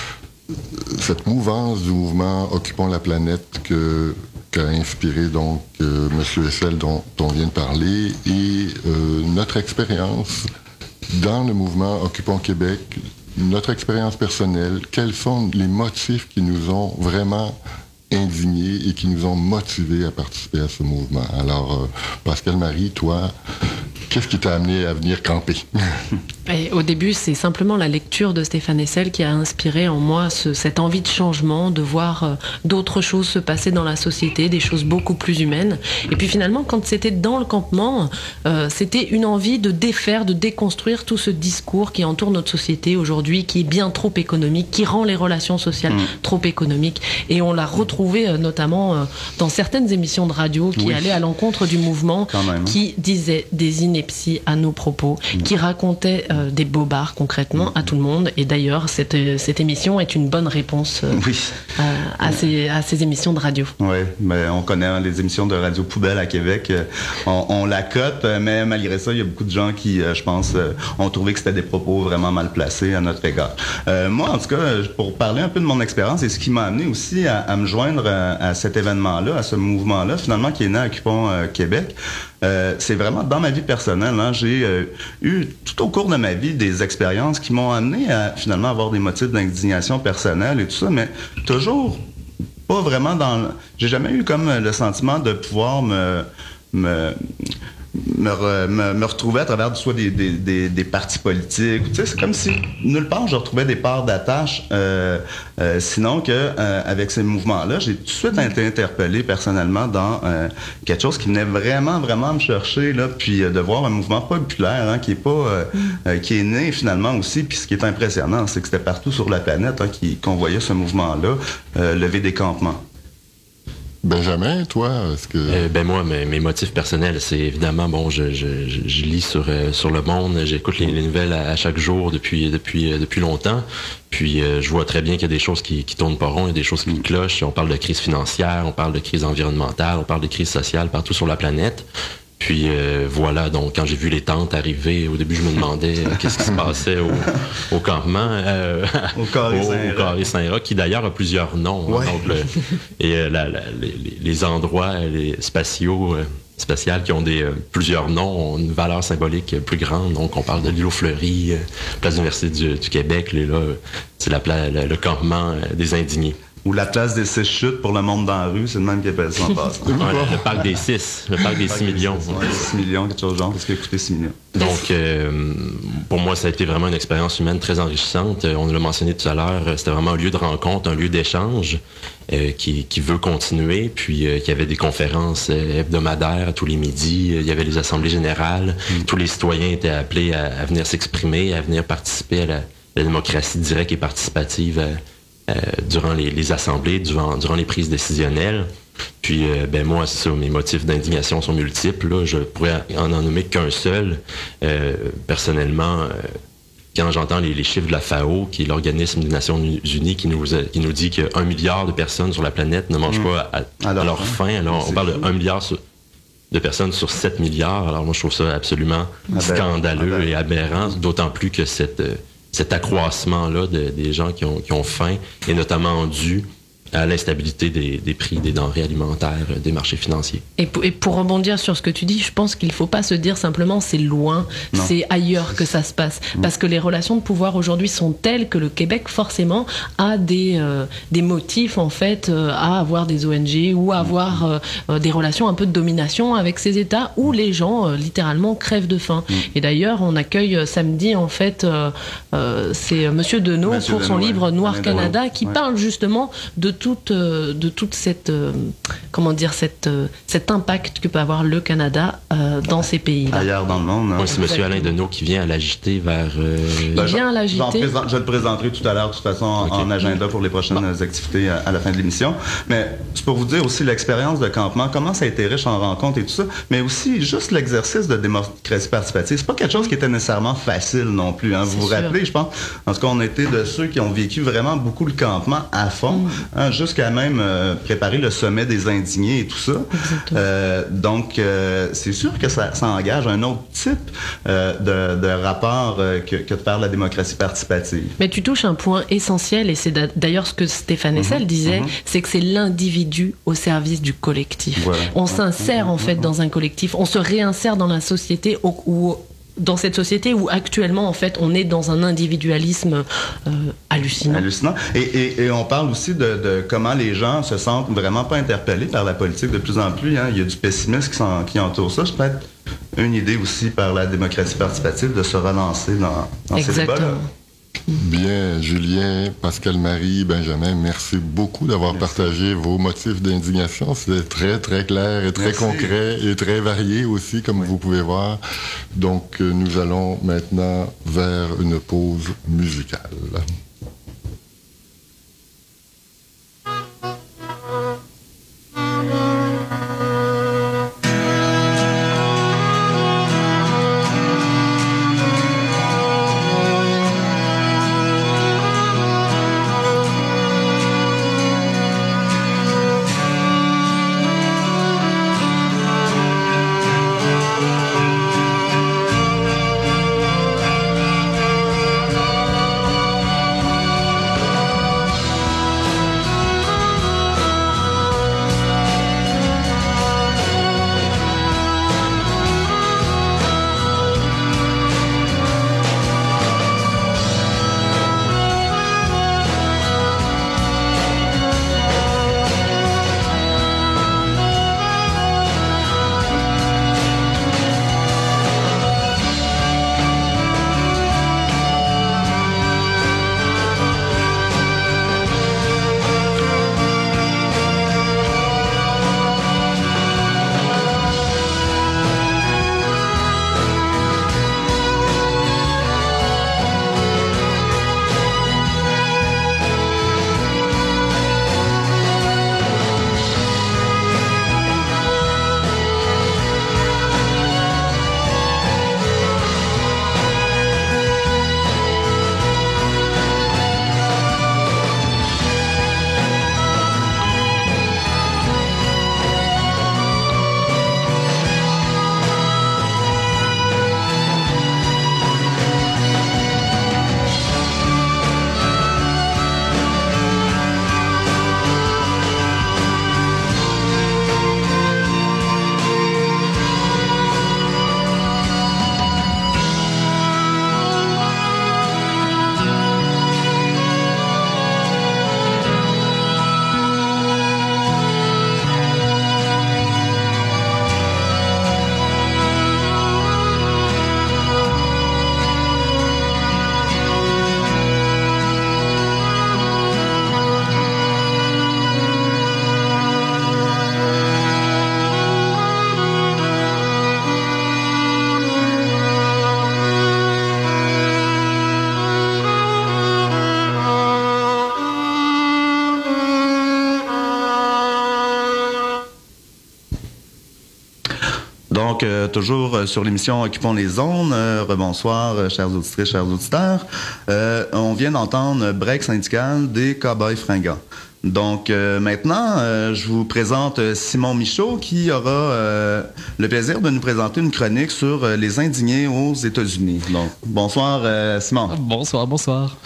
cette mouvance du mouvement Occupons la planète que qu'a inspiré donc euh, M. Hessel dont, dont on vient de parler et euh, notre expérience dans le mouvement Occupons Québec, notre expérience personnelle, quels sont les motifs qui nous ont vraiment indignés et qui nous ont motivés à participer à ce mouvement. Alors, euh, Pascal-Marie, toi, qu'est-ce qui t'a amené à venir camper? Et au début, c'est simplement la lecture de Stéphane Hessel qui a inspiré en moi ce, cette envie de changement, de voir euh, d'autres choses se passer dans la société, des choses beaucoup plus humaines. Et puis finalement, quand c'était dans le campement, euh, c'était une envie de défaire, de déconstruire tout ce discours qui entoure notre société aujourd'hui, qui est bien trop économique, qui rend les relations sociales mmh. trop économiques. Et on l'a retrouvé euh, notamment euh, dans certaines émissions de radio qui oui. allaient à l'encontre du mouvement, qui disaient des inepties à nos propos, mmh. qui racontaient euh, des bobards concrètement à tout le monde. Et d'ailleurs, cette, cette émission est une bonne réponse euh, oui. à, à, ces, à ces émissions de radio. Oui, mais on connaît hein, les émissions de radio poubelle à Québec. On, on la cote, mais malgré ça, il y a beaucoup de gens qui, je pense, ont trouvé que c'était des propos vraiment mal placés à notre égard. Euh, moi, en tout cas, pour parler un peu de mon expérience et ce qui m'a amené aussi à, à me joindre à, à cet événement-là, à ce mouvement-là, finalement, qui est né à Occupons euh, Québec, Euh, c'est vraiment dans ma vie personnelle. Hein, j'ai euh, eu tout au cours de ma vie des expériences qui m'ont amené à finalement avoir des motifs d'indignation personnelle et tout ça, mais toujours pas vraiment dans... Le... J'ai jamais eu comme le sentiment de pouvoir me... me me, re, me, me retrouver à travers soit des, des, des, des partis politiques. Tu sais, c'est comme si nulle part je retrouvais des parts d'attache, euh, euh, sinon que euh, avec ces mouvements-là, j'ai tout de suite été interpellé personnellement dans euh, quelque chose qui venait vraiment, vraiment me chercher, là, puis euh, de voir un mouvement populaire hein, qui est pas, euh, mm. euh, qui est né finalement aussi. Puis ce qui est impressionnant, c'est que c'était partout sur la planète hein, qui, qu'on voyait ce mouvement-là euh, lever des campements. Benjamin, toi, est-ce que... Euh, ben moi, mes, mes motifs personnels, c'est évidemment, bon, je, je, je, je lis sur, euh, sur Le Monde, j'écoute les, les nouvelles à, à chaque jour depuis, depuis, euh, depuis longtemps, puis euh, je vois très bien qu'il y a des choses qui, qui tournent pas rond, il y a des choses qui clochent, on parle de crise financière, on parle de crise environnementale, on parle de crise sociale partout sur la planète. Puis euh, voilà, donc quand j'ai vu les tentes arriver, au début je me demandais euh, qu'est-ce qui se passait au, au campement, euh, au Carré Saint-Roch, au Carré Saint-Roch, qui d'ailleurs a plusieurs noms. Ouais. Hein, donc le, et euh, la, la, les, les endroits les spatiaux, euh, spatiales qui ont des euh, plusieurs noms ont une valeur symbolique plus grande. Donc on parle de l'îlot Fleury, euh, place de l'Université du, du Québec, là, là c'est la, la, le campement euh, des indignés. Ou la place des six chutes pour le monde dans la rue, c'est le même qui appelle ça en passant. Ouais, le, le parc des six, le parc des six millions. Ouais, six millions, quelque chose de genre, qu'est-ce qui a coûté six millions? Donc, euh, pour moi, ça a été vraiment une expérience humaine très enrichissante. On l'a mentionné tout à l'heure, c'était vraiment un lieu de rencontre, un lieu d'échange euh, qui, qui veut continuer. Puis, euh, il y avait des conférences euh, hebdomadaires tous les midis, il y avait les assemblées générales. Mm. Tous les citoyens étaient appelés à, à venir s'exprimer, à venir participer à la, la démocratie directe et participative euh, Euh, durant les, les assemblées, durant, durant les prises décisionnelles. Puis, euh, ben moi, c'est ça, mes motifs d'indignation sont multiples. Là. Je pourrais en, en nommer qu'un seul. Euh, personnellement, euh, quand j'entends les, les chiffres de la F A O, qui est l'organisme des Nations Unies, qui nous, qui nous dit qu'un milliard de personnes sur la planète ne mangent mmh. pas à, à, à leur faim. Alors, on parle d'un milliard sur, de personnes sur sept milliards. Alors, moi, je trouve ça absolument Aberrant. scandaleux Aberrant. et aberrant, d'autant plus que cette... Euh, cet accroissement-là de, des gens qui ont, qui ont faim est notamment dû à l'instabilité des, des prix des denrées alimentaires, des marchés financiers. Et pour, et pour rebondir sur ce que tu dis, je pense qu'il ne faut pas se dire simplement c'est loin, non. c'est ailleurs que ça se passe. Mmh. Parce que les relations de pouvoir aujourd'hui sont telles que le Québec, forcément, a des, euh, des motifs, en fait, euh, à avoir des O N G ou à avoir euh, des relations un peu de domination avec ces États où les gens, euh, littéralement, crèvent de faim. Mmh. Et d'ailleurs, on accueille euh, samedi, en fait, euh, euh, c'est Monsieur Deneau Monsieur pour Deneau, son ouais. livre Noir Canada, ouais. qui ouais. parle justement de toute, euh, de toute cette, euh, comment dire, cette, euh, cet impact que peut avoir le Canada euh, dans ces pays-là. Ailleurs dans le monde. Hein. Moi, c'est M. Alain Deneau qui vient à l'A J T vers... Euh... Il vient à l'A J T. Présente, je le présenterai tout à l'heure, de toute façon, okay. en agenda pour les prochaines bon. activités à, à la fin de l'émission. Mais c'est pour vous dire aussi l'expérience de campement, comment ça a été riche en rencontres et tout ça, mais aussi juste l'exercice de démocratie participative. C'est pas quelque chose qui était nécessairement facile non plus. Hein. Vous vous sûr. rappelez, je pense, en tout cas, on était de ceux qui ont vécu vraiment beaucoup le campement à fond. Mm. Hein, jusqu'à même euh, préparer le sommet des indignés et tout ça. Euh, donc, euh, c'est sûr que ça, ça engage un autre type euh, de, de rapport euh, que, que de faire la démocratie participative. Mais tu touches un point essentiel, et c'est d'ailleurs ce que Stéphane Hessel mm-hmm. disait, mm-hmm. c'est que c'est l'individu au service du collectif. Voilà. On s'insère mm-hmm. en fait dans un collectif, on se réinsère dans la société au, où dans cette société où actuellement en fait on est dans un individualisme euh, hallucinant. Hallucinant. Et, et, et on parle aussi de, de comment les gens se sentent vraiment pas interpellés par la politique de plus en plus. Hein. Il y a du pessimisme qui, qui entoure ça. C'est peut-être une idée aussi par la démocratie participative de se relancer dans, dans ces débats-là. Bien, Julien, Pascal-Marie, Benjamin, merci beaucoup d'avoir partagé vos motifs d'indignation. C'était très, très clair et très merci. concret et très varié aussi, comme oui. vous pouvez voir. Donc, nous allons maintenant vers une pause musicale. Donc, euh, toujours euh, sur l'émission Occupons les zones. Euh, rebonsoir, euh, chers auditrices, chers auditeurs. Euh, on vient d'entendre Break syndical des Cowboys fringants. Donc, euh, maintenant, euh, je vous présente Simon Michaud qui aura euh, le plaisir de nous présenter une chronique sur euh, les indignés aux États-Unis. Donc, bonsoir, euh, Simon. Bonsoir, bonsoir.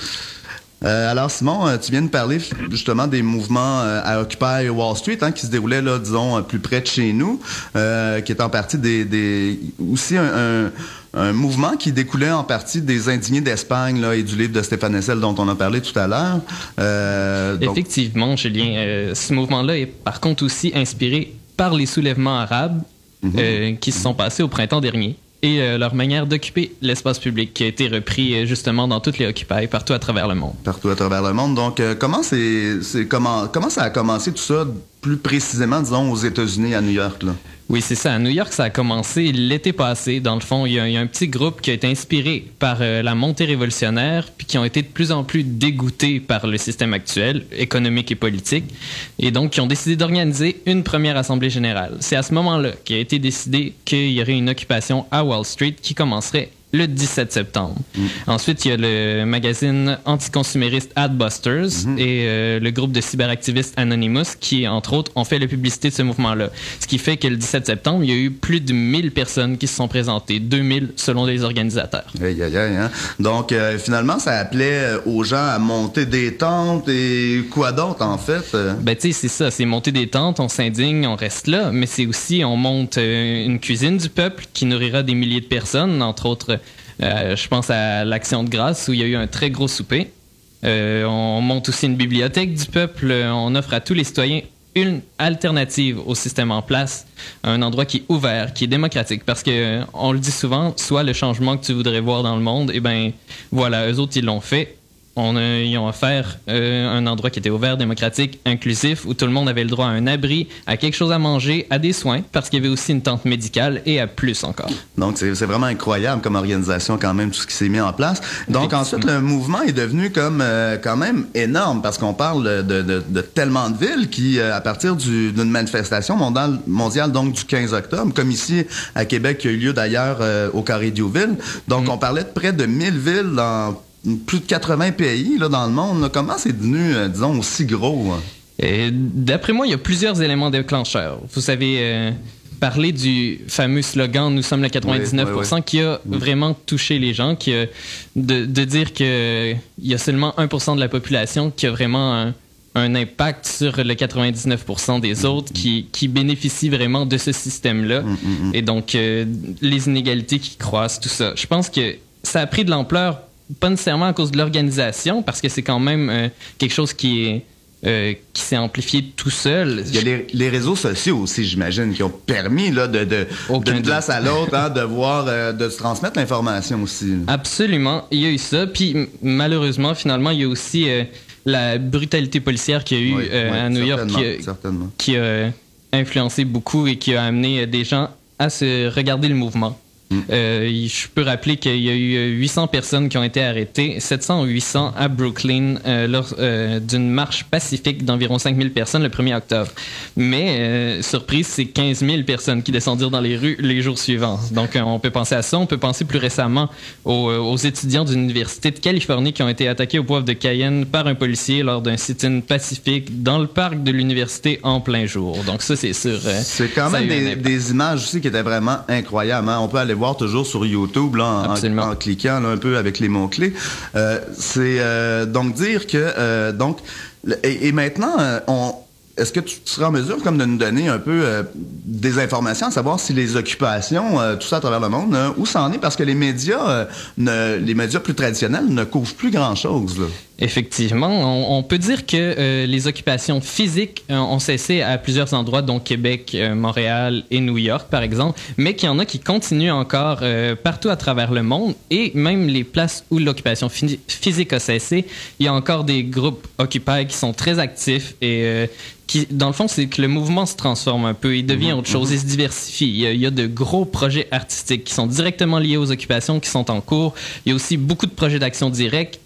Euh, alors Simon, euh, tu viens de parler justement des mouvements euh, à Occupy Wall Street, hein, qui se déroulaient là, disons, plus près de chez nous, euh, qui est en partie des, des aussi un, un, un mouvement qui découlait en partie des indignés d'Espagne là et du livre de Stéphane Hessel dont on a parlé tout à l'heure. Euh, donc... Effectivement, Julien, euh, ce mouvement-là est par contre aussi inspiré par les soulèvements arabes mm-hmm. euh, qui se sont passés au printemps dernier. Et euh, leur manière d'occuper l'espace public qui a été repris euh, justement dans toutes les Occupy partout à travers le monde. Partout à travers le monde. Donc, euh, comment c'est, c'est comment comment ça a commencé tout ça plus précisément, disons, aux États-Unis, à New York, là? Oui, c'est ça. À New York, ça a commencé l'été passé. Dans le fond, il y a, il y a un petit groupe qui a été inspiré par euh, la montée révolutionnaire, puis qui ont été de plus en plus dégoûtés par le système actuel, économique et politique, et donc qui ont décidé d'organiser une première assemblée générale. C'est à ce moment-là qu'il a été décidé qu'il y aurait une occupation à Wall Street qui commencerait le dix-sept septembre. Mm. Ensuite, il y a le magazine anticonsumériste Adbusters mm-hmm. et euh, le groupe de cyberactivistes Anonymous qui, entre autres, ont fait la publicité de ce mouvement-là. Ce qui fait que le dix-sept septembre, il y a eu plus de mille personnes qui se sont présentées, deux mille selon les organisateurs. Aïe, aïe, aïe, hein? Donc, euh, finalement, ça appelait aux gens à monter des tentes et quoi d'autre, en fait? Ben, tu sais, c'est ça, c'est monter des tentes, on s'indigne, on reste là, mais c'est aussi, on monte euh, une cuisine du peuple qui nourrira des milliers de personnes, entre autres. Euh, je pense à l'Action de grâce où il y a eu un très gros souper. Euh, on monte aussi une bibliothèque du peuple. On offre à tous les citoyens une alternative au système en place, un endroit qui est ouvert, qui est démocratique. Parce que on le dit souvent, soit le changement que tu voudrais voir dans le monde, eh ben voilà, eux autres ils l'ont fait. On a, ils ont offert euh, un endroit qui était ouvert, démocratique, inclusif, où tout le monde avait le droit à un abri, à quelque chose à manger, à des soins, parce qu'il y avait aussi une tente médicale et à plus encore. Donc, c'est, c'est vraiment incroyable comme organisation quand même, tout ce qui s'est mis en place. Donc, ensuite, le mouvement est devenu comme euh, quand même énorme, parce qu'on parle de, de, de tellement de villes qui, euh, à partir du, d'une manifestation mondiale, mondiale donc du quinze octobre, comme ici à Québec, qui a eu lieu d'ailleurs euh, au Carré Diouville. Donc, mm. on parlait de près de mille villes dans plus de quatre-vingts pays là, dans le monde. Là. Comment c'est devenu, euh, disons, aussi gros? Hein? Et d'après moi, il y a plusieurs éléments déclencheurs. Vous savez, euh, parler du fameux slogan « Nous sommes le quatre-vingt-dix-neuf pour cent » oui, oui, oui. qui a oui. vraiment touché les gens, qui a, de, de dire qu'il y a seulement un pour cent de la population qui a vraiment un, un impact sur le quatre-vingt-dix-neuf pour cent des autres, mm-hmm. qui, qui bénéficient vraiment de ce système-là. Mm-hmm. Et donc, euh, les inégalités qui croissent, tout ça. Je pense que ça a pris de l'ampleur pas nécessairement à cause de l'organisation, parce que c'est quand même euh, quelque chose qui est euh, qui s'est amplifié tout seul. Il y a les, les réseaux sociaux aussi, j'imagine, qui ont permis là, de, de, d'une place à l'autre, hein, de voir, euh, de se transmettre l'information aussi. Absolument, il y a eu ça. Puis m- malheureusement, finalement, il y a aussi euh, la brutalité policière qu'il y a eu oui, euh, oui, à New York, qui, qui a influencé beaucoup et qui a amené des gens à se regarder le mouvement. Mm. Euh, je peux rappeler qu'il y a eu huit cents personnes qui ont été arrêtées, sept cents ou huit cents à Brooklyn euh, lors euh, d'une marche pacifique d'environ cinq mille personnes le premier octobre. Mais, euh, surprise, c'est quinze mille personnes qui descendirent dans les rues les jours suivants. Donc, on peut penser à ça. On peut penser plus récemment aux, aux étudiants d'une université de Californie qui ont été attaqués au poivre de Cayenne par un policier lors d'un sit-in pacifique dans le parc de l'université en plein jour. Donc, ça, c'est sûr. Euh, c'est quand même des, des images aussi qui étaient vraiment incroyables. Hein? On peut aller voir toujours sur YouTube là, en, en, en cliquant là, un peu avec les mots-clés. Euh, c'est euh, donc dire que euh, donc et, et maintenant euh, on est-ce que tu seras en mesure comme de nous donner un peu euh, des informations à savoir si les occupations, euh, tout ça à travers le monde, euh, où ça en est? Parce que les médias, euh, ne, les médias plus traditionnels ne couvrent plus grand-chose. Là. Effectivement, on, on peut dire que euh, les occupations physiques euh, ont cessé à plusieurs endroits, dont Québec, euh, Montréal et New York, par exemple, mais qu'il y en a qui continuent encore euh, partout à travers le monde, et même les places où l'occupation phy- physique a cessé, il y a encore des groupes Occupy qui sont très actifs et euh, qui, dans le fond, c'est que le mouvement se transforme un peu, il devient autre chose, il se diversifie. Il y a, il y a de gros projets artistiques qui sont directement liés aux occupations qui sont en cours. Il y a aussi beaucoup de projets d'action directe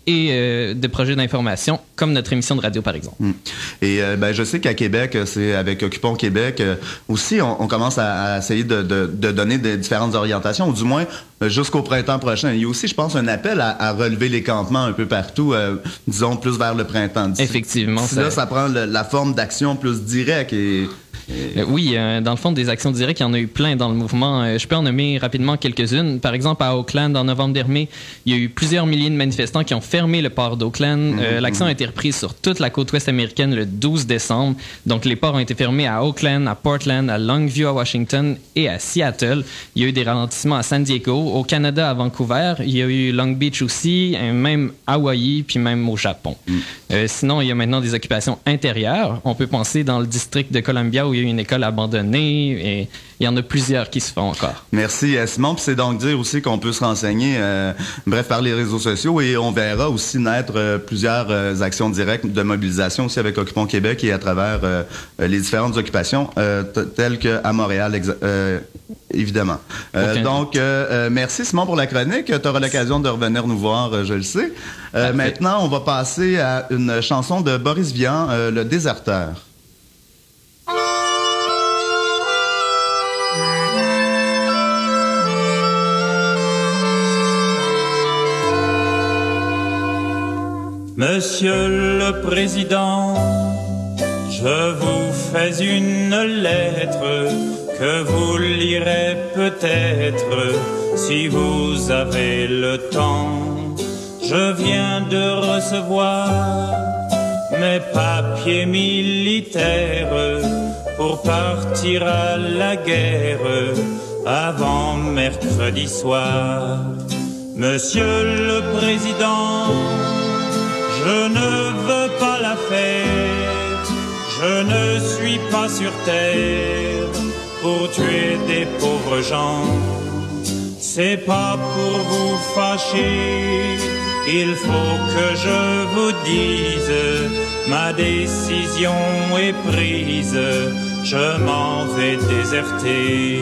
et euh, de projets d'information, comme notre émission de radio, par exemple. Mmh. Et euh, ben, je sais qu'à Québec, c'est avec Occupons Québec, euh, aussi, on, on commence à, à essayer de, de, de donner des différentes orientations, ou du moins euh, jusqu'au printemps prochain. Il y a aussi, je pense, un appel à, à relever les campements un peu partout, euh, disons, plus vers le printemps. D'ici, Effectivement. D'ici ça... Là, ça prend le, la forme d'action plus directe et... Euh, oui, euh, dans le fond, des actions directes, il y en a eu plein dans le mouvement. Euh, je peux en nommer rapidement quelques-unes. Par exemple, à Auckland, en novembre dernier, il y a eu plusieurs milliers de manifestants qui ont fermé le port d'Auckland. Euh, mm-hmm. L'action a été reprise sur toute la côte ouest américaine le douze décembre. Donc, les ports ont été fermés à Auckland, à Portland, à Longview, à Washington et à Seattle. Il y a eu des ralentissements à San Diego, au Canada, à Vancouver. Il y a eu Long Beach aussi, même Hawaï, puis même au Japon. Mm. Euh, sinon, il y a maintenant des occupations intérieures. On peut penser dans le district de Columbia où il y a eu une école abandonnée et il y en a plusieurs qui se font encore. Merci Simon. Puis c'est donc dire aussi qu'on peut se renseigner, euh, bref, par les réseaux sociaux et on verra aussi naître euh, plusieurs euh, actions directes de mobilisation aussi avec Occupons Québec et à travers euh, les différentes occupations euh, t- telles qu'à Montréal, exa- euh, évidemment. Euh, donc, euh, merci Simon pour la chronique. Tu auras l'occasion de revenir nous voir, je le sais. Euh, maintenant, on va passer à une chanson de Boris Vian, euh, Le Déserteur. Monsieur le Président, je vous fais une lettre que vous lirez peut-être si vous avez le temps. Je viens de recevoir mes papiers militaires pour partir à la guerre avant mercredi soir. Monsieur le Président, je ne veux pas la faire, je ne suis pas sur terre pour tuer des pauvres gens. C'est pas pour vous fâcher, il faut que je vous dise, ma décision est prise, je m'en vais déserter.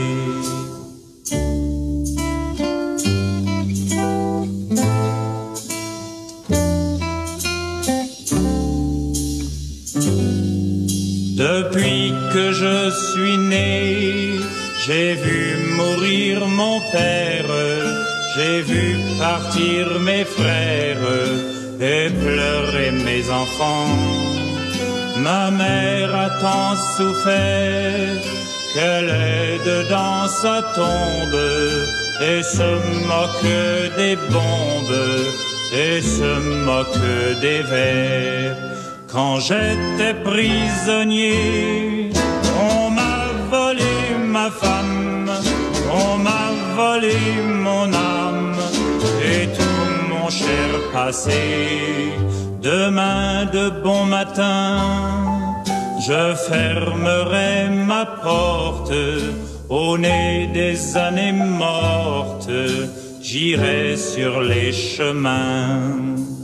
Depuis que je suis né, j'ai vu mourir mon père, j'ai vu partir mes frères et pleurer mes enfants. Ma mère a tant souffert qu'elle est dedans sa tombe et se moque des bombes et se moque des vers. Quand j'étais prisonnier, on m'a volé ma femme, on m'a volé mon âme et tout mon cher passé. Demain de bon matin, je fermerai ma porte au nez des années mortes, j'irai sur les chemins.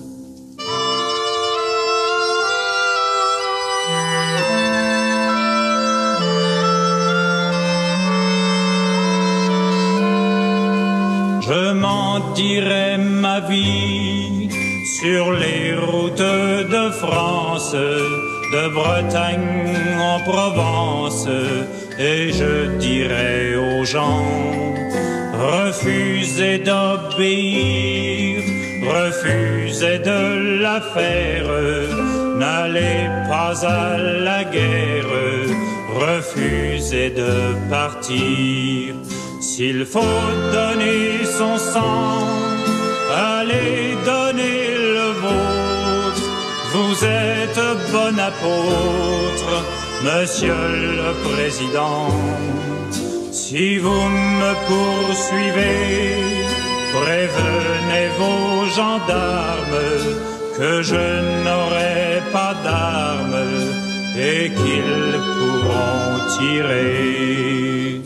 Je m'en dirai ma vie sur les routes de France, de Bretagne en Provence, et je dirai aux gens, refusez d'obéir, refusez de la faire, n'allez pas à la guerre, refusez de partir. S'il faut donner son sang, allez donner le vôtre. Vous êtes bon apôtre, Monsieur le Président. Si vous me poursuivez, prévenez vos gendarmes que je n'aurai pas d'armes et qu'ils pourront tirer.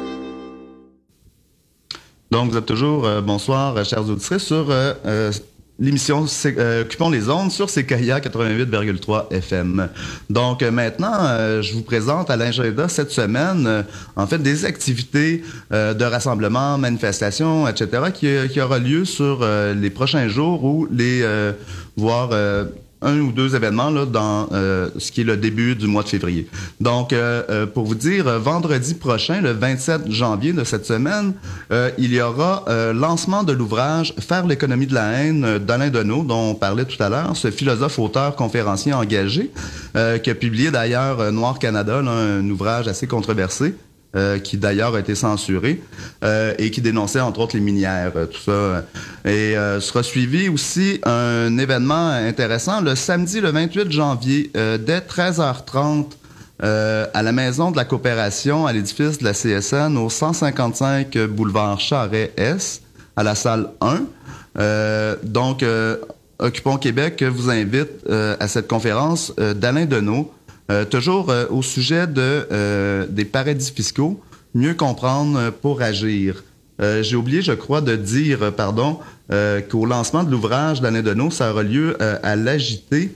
Donc, vous êtes toujours, euh, bonsoir, chers auditeurs, sur euh, euh, l'émission euh, Occupons les ondes sur C K I A quatre-vingt-huit virgule trois F M. Donc euh, maintenant, euh, je vous présente à l'agenda cette semaine, euh, en fait, des activités euh, de rassemblement, manifestations, et cetera qui, qui aura lieu sur euh, les prochains jours ou les, euh, voire euh, un ou deux événements là, dans euh, ce qui est le début du mois de février. Donc, euh, euh, pour vous dire, euh, vendredi prochain, le vingt-sept janvier de cette semaine, euh, il y aura euh, lancement de l'ouvrage « Faire l'économie de la haine » euh, d'Alain Deneau, dont on parlait tout à l'heure, ce philosophe, auteur, conférencier engagé, euh, qui a publié d'ailleurs euh, Noir Canada, là, un ouvrage assez controversé, Euh, qui d'ailleurs a été censuré euh, et qui dénonçait entre autres les minières, euh, tout ça. Et euh, sera suivi aussi un événement intéressant le samedi le vingt-huit janvier euh, dès treize heures trente euh, à la Maison de la Coopération à l'édifice de la C S N au cent cinquante-cinq boulevard Charest-Est à la salle un. Euh, donc, euh, Occupons Québec vous invite euh, à cette conférence euh, d'Alain Deneau. Euh, toujours euh, au sujet de euh, des paradis fiscaux, mieux comprendre euh, pour agir. Euh, j'ai oublié, je crois, de dire, euh, pardon, euh, qu'au lancement de l'ouvrage d'Alain Deneau, ça aura lieu euh, à l'A J T,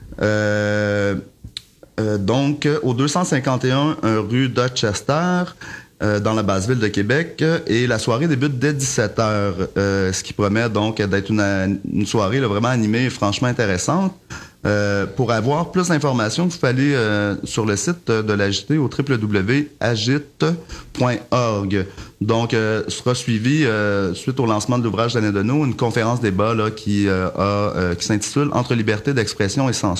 euh, euh, donc au deux cent cinquante et un rue Dorchester, euh, dans la basse ville de Québec, et la soirée débute dès dix-sept heures, euh, ce qui promet donc d'être une, une soirée là, vraiment animée et franchement intéressante. Euh, pour avoir plus d'informations, vous allez euh, sur le site de l'A J T au w w w point agite point org. Donc, euh, sera suivi, euh, suite au lancement de l'ouvrage d'Alain Deneau, une conférence débat là, qui, euh, a, euh, qui s'intitule « Entre liberté d'expression et censure ».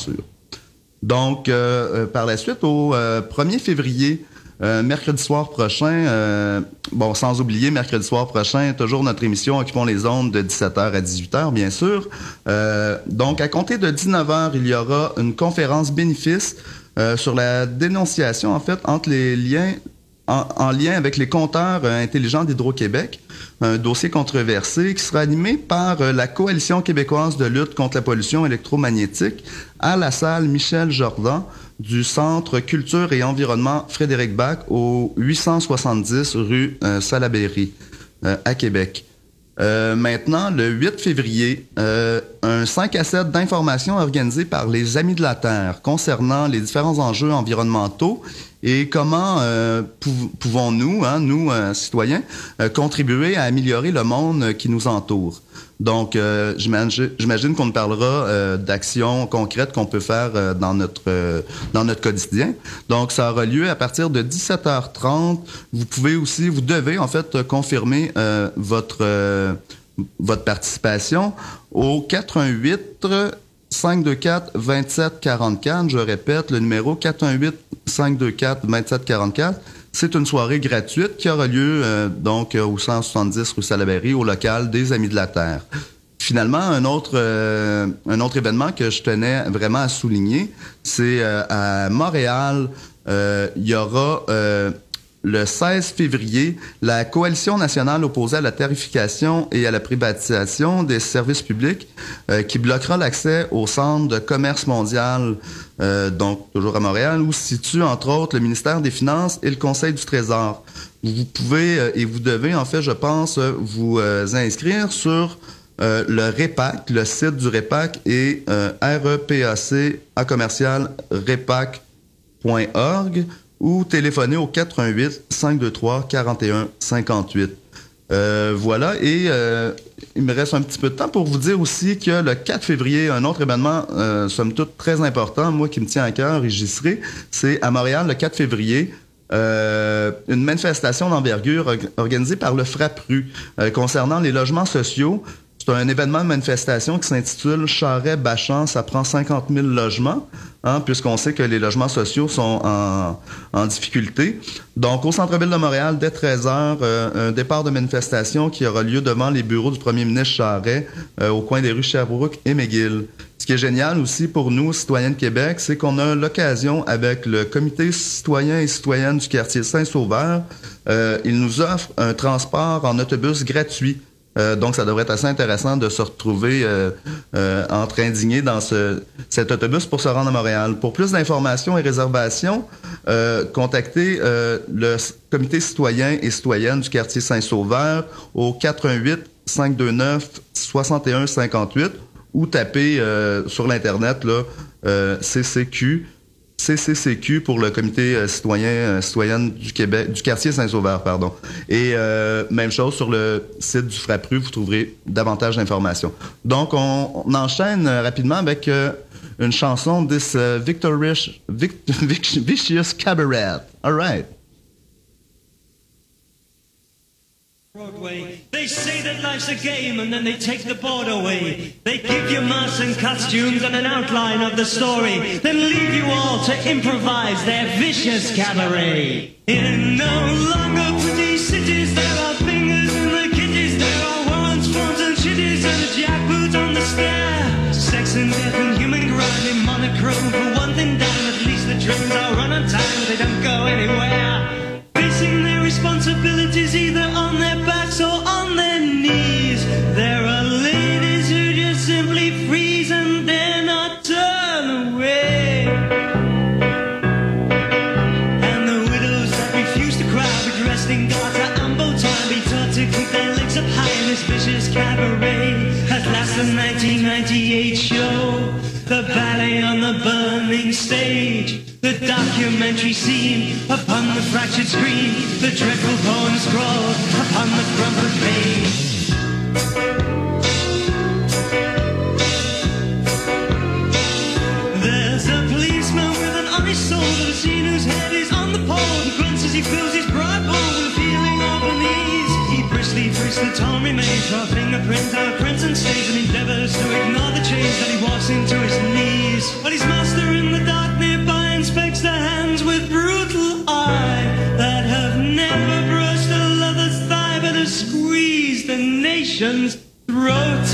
Donc, euh, par la suite, au euh, premier février, Euh, mercredi soir prochain, euh, bon, sans oublier, mercredi soir prochain, toujours notre émission Occupons les ondes de dix-sept heures à dix-huit heures, bien sûr. Euh, donc, à compter de dix-neuf heures, il y aura une conférence bénéfice euh, sur la dénonciation, en fait, entre les liens, en, en lien avec les compteurs euh, intelligents d'Hydro-Québec, un dossier controversé qui sera animé par euh, la Coalition québécoise de lutte contre la pollution électromagnétique à la salle Michel Jordan, du Centre Culture et Environnement Frédéric Bach au huit cent soixante-dix rue euh, Salaberry euh, à Québec. Euh, maintenant, le huit février, euh, un cinq à sept d'informations organisées par les Amis de la Terre concernant les différents enjeux environnementaux et comment euh, pou- pouvons-nous, hein, nous, euh, citoyens, euh, contribuer à améliorer le monde qui nous entoure. Donc, euh, j'imagine, j'imagine qu'on parlera euh, d'actions concrètes qu'on peut faire euh, dans notre euh, dans notre quotidien. Donc, ça aura lieu à partir de dix-sept heures trente. Vous pouvez aussi, vous devez en fait confirmer euh, votre euh, votre participation au quatre un huit cinq deux quatre vingt-sept quarante-quatre. Je répète, le numéro quatre un huit cinq deux quatre vingt-sept quarante-quatre. C'est une soirée gratuite qui aura lieu euh, donc au cent soixante-dix rue Salaberry, au local des Amis de la Terre. Finalement, un autre euh, un autre événement que je tenais vraiment à souligner, c'est euh, à Montréal, euh, il y aura euh, le seize février, la Coalition nationale opposée à la tarification et à la privatisation des services publics euh, qui bloquera l'accès au centre de commerce mondial, euh, donc toujours à Montréal, où se situe entre autres le ministère des Finances et le Conseil du Trésor. Vous pouvez euh, et vous devez en fait, je pense, vous euh, inscrire sur euh, le REPAC, le site du REPAC est euh, R E P A C à commercial repac point org ou téléphoner au quatre un huit cinq deux trois quarante et un cinquante-huit. Euh, voilà, et euh, il me reste un petit peu de temps pour vous dire aussi que le quatre février, un autre événement, euh, somme toute, très important, moi qui me tient à cœur et j'y serai, c'est à Montréal, le quatre février, euh, une manifestation d'envergure org- organisée par le FRAPRU euh, concernant les logements sociaux. C'est un événement de manifestation qui s'intitule « Charest-Bachand, ça prend cinquante mille logements hein, », puisqu'on sait que les logements sociaux sont en, en difficulté. Donc, au centre-ville de Montréal, dès treize heures, euh, un départ de manifestation qui aura lieu devant les bureaux du premier ministre Charest, euh, au coin des rues Sherbrooke et McGill. Ce qui est génial aussi pour nous, citoyens de Québec, c'est qu'on a l'occasion, avec le comité citoyen et citoyenne du quartier Saint-Sauveur, euh, il nous offre un transport en autobus gratuit. Euh, donc, ça devrait être assez intéressant de se retrouver euh, euh, entre indignés dans ce, cet autobus pour se rendre à Montréal. Pour plus d'informations et réservations, euh, contactez euh, le comité citoyen et citoyenne du quartier Saint-Sauveur au quatre un huit cinq deux neuf soixante et un cinquante-huit ou tapez euh, sur l'Internet là, euh, C C Q, C C C Q pour le comité euh, citoyen euh, citoyenne du Québec, du quartier Saint-Sauveur, pardon. Et euh, même chose sur le site du Frappru, vous trouverez davantage d'informations. Donc on, on enchaîne euh, rapidement avec euh, une chanson This uh, Victorious Vic, Vic, Vicious Cabaret. All right. Broadway. They say that life's a game and then they take the board away. They give you masks and costumes and an outline of the story, then leave you all to improvise their vicious cabaret. In no longer pretty cities, there are fingers in the kitties, there are warrants, forms and chitties and a jackboot on the stair. Sex and death and human grind in monochrome. For one thing down, at least the trains are run on time, they don't go anywhere. Facing their responsibilities either on their backs or on their knees. There are ladies who just simply freeze and dare not turn away. And the widows that refuse to cry, be dressed in garter and bow tie, be taught to keep their legs up high in this vicious cabaret. At last the nineteen ninety-eight show, the ballet on the burning stage, the documentary scene upon the fractured screen, the dreadful poem scrawled upon the crumpled page. There's a policeman with an honest soul that has seen whose head is on the pole. He grunts as he fills his bride bowl with a feeling of unease. He briskly frisks the torn remains, draw fingerprints out prints and stains, and endeavors to ignore the change that he walks into his knees. But his master in the dark nearby inspects the hands with brutal eye that have never brushed a lover's thigh but have squeezed the nation's throat.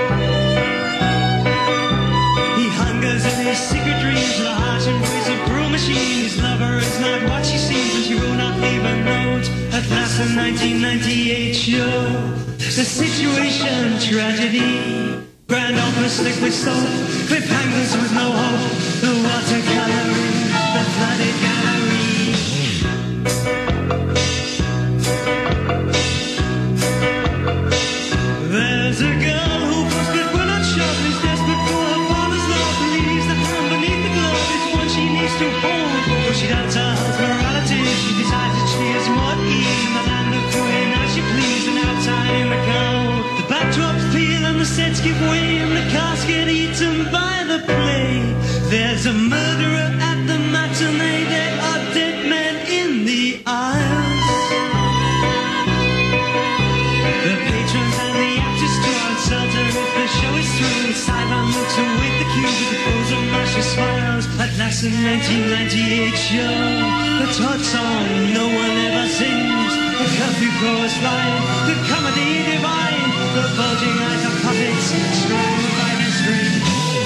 He hungers in his secret dreams for the harsh embrace of cruel machine. His lover is not what she seems and she will not leave a note. At last the nineteen ninety-eight show, the situation tragedy. Grand opera slick with soap, cliffhangers with no hope, the water gallery, the flooded gallery. There's a girl who busted will not shove, is desperate for her father's love, believes the hand beneath the glove is one she needs to hold. Though she doubts her husband's morality, she decides that she is more at ease in the land of doing as she please and outside in the cold. The backdrops peel and the sets give way and the cast get eaten by the play. There's a murderer at the matinee, there are dead men in the aisles. The patrons and the actors too are uncertain if the show is through. Sideline looks await the cue with the pose of mercy smiles. At last the nineteen ninety-eight show, the Todd song no one ever sings, the curfew chorus line, the comedy divine, the bulging eyes of puppets strung by the string.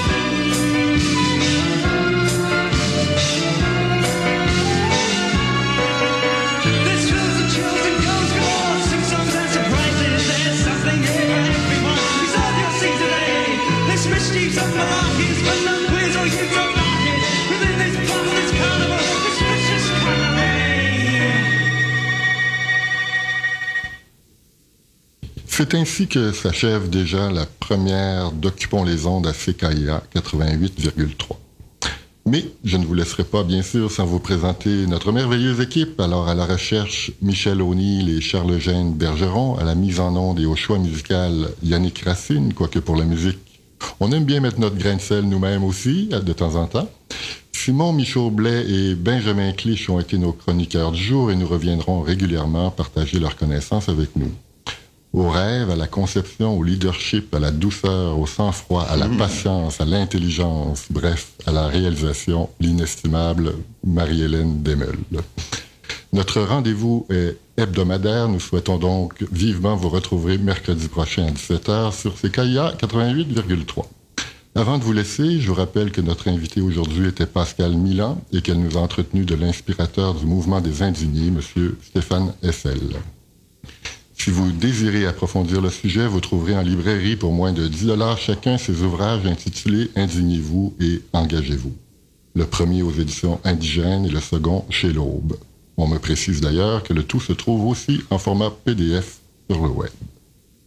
There's chills and chills and goes galore, sing songs and surprises. There's something here for everyone. Resolve your seat today. There's mischiefs and malarkeys, but no quiz or you don't like it. Within this plot, this carnival, this vicious cabaret. C'est ainsi que s'achève déjà la première d'Occupons les ondes à C K I A quatre-vingt-huit virgule trois. Mais je ne vous laisserai pas, bien sûr, sans vous présenter notre merveilleuse équipe. Alors, à la recherche, Michel O'Neill et Charles-Eugène Bergeron. À la mise en onde et au choix musical, Yannick Racine, quoique pour la musique, on aime bien mettre notre grain de sel nous-mêmes aussi, de temps en temps. Simon Michaud-Blais et Benjamin Clich ont été nos chroniqueurs du jour et nous reviendront régulièrement partager leurs connaissances avec nous. Au rêve, à la conception, au leadership, à la douceur, au sang-froid, à la patience, à l'intelligence, bref, à la réalisation, l'inestimable Marie-Hélène Desmeules. Notre rendez-vous est hebdomadaire. Nous souhaitons donc vivement vous retrouver mercredi prochain à dix-sept heures sur C K I A quatre-vingt-huit virgule trois. Avant de vous laisser, je vous rappelle que notre invité aujourd'hui était Pascale Milan et qu'elle nous a entretenu de l'inspirateur du mouvement des Indignés, M. Stéphane Hessel. Si vous désirez approfondir le sujet, vous trouverez en librairie pour moins de dix dollars chacun ses ouvrages intitulés « Indignez-vous et engagez-vous ». Le premier aux éditions Indigènes et le second chez l'Aube. On me précise d'ailleurs que le tout se trouve aussi en format P D F sur le web.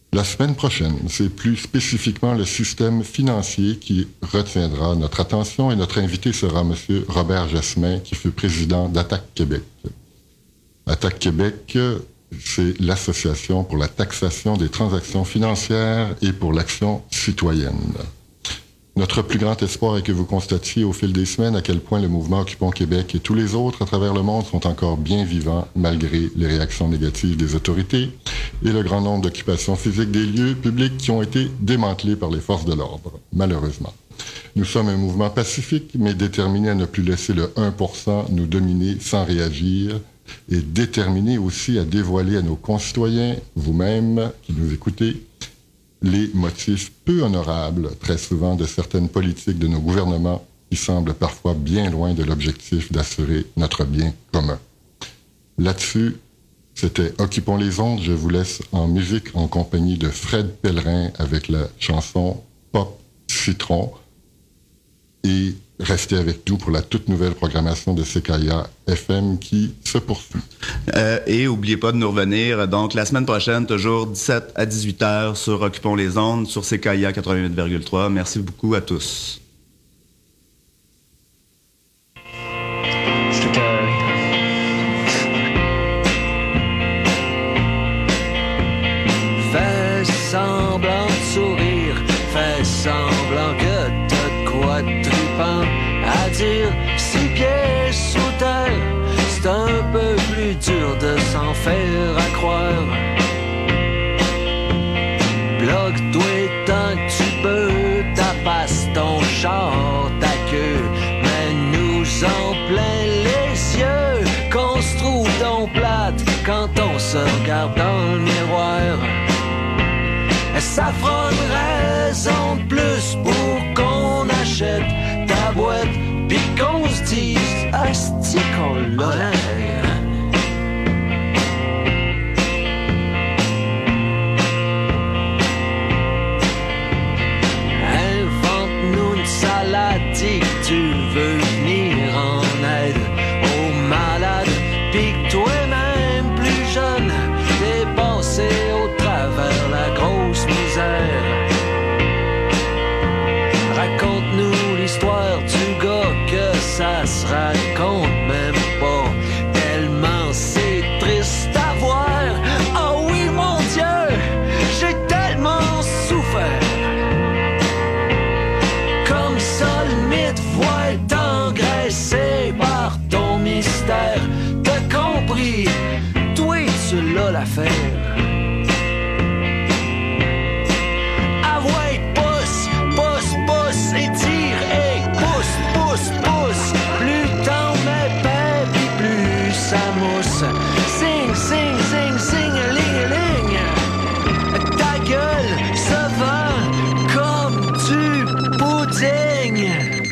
La semaine prochaine, c'est plus spécifiquement le système financier qui retiendra notre attention et notre invité sera M. Robert Jasmin, qui fut président d'Attaque Québec. Attaque Québec, c'est l'Association pour la taxation des transactions financières et pour l'action citoyenne. Notre plus grand espoir est que vous constatiez au fil des semaines à quel point le mouvement Occupons Québec et tous les autres à travers le monde sont encore bien vivants malgré les réactions négatives des autorités et le grand nombre d'occupations physiques des lieux publics qui ont été démantelés par les forces de l'ordre, malheureusement. Nous sommes un mouvement pacifique, mais déterminé à ne plus laisser le un pour cent nous dominer sans réagir et déterminé aussi à dévoiler à nos concitoyens, vous-même qui nous écoutez, les motifs peu honorables, très souvent, de certaines politiques de nos gouvernements qui semblent parfois bien loin de l'objectif d'assurer notre bien commun. Là-dessus, c'était Occupons les ondes. Je vous laisse en musique en compagnie de Fred Pellerin avec la chanson Pop Citron. Et restez avec nous pour la toute nouvelle programmation de C K I A F M qui se poursuit. Euh, et n'oubliez pas de nous revenir. Donc, la semaine prochaine, toujours dix-sept à dix-huit heures sur Occupons les ondes, sur C K I A quatre-vingt-huit virgule trois. Merci beaucoup à tous. Fais semblant de sourire, fais semblant que t'as de quoi de trippant à dire. Six pieds sous terre, c'est un peu plus dur de s'en faire à croire. Bloque-toi tant que tu peux, ta passe, ton char, ta queue, mets-nous en plein les yeux, qu'on se trouve donc plate quand on se regarde dans le miroir. Ça fera une raison de plus pour qu'on achète ta boîte, pis qu'on se dise, asti qu'on l'a l'air. Invente-nous une salade, dis que tu veux venir en aide aux malades, pis que toi-même plus jeune, t'es passé au travers la grosse misère. Raconte-nous l'histoire du gars que ça se raconte même pas, tellement c'est triste à voir. Oh oui mon Dieu, j'ai tellement souffert. Comme ça le mythe va être engraissé par ton mystère. T'as compris, toi tu l'as l'affaire. Sing, sing, sing, sing, ling, ling. Ta gueule se vend comme du pudding.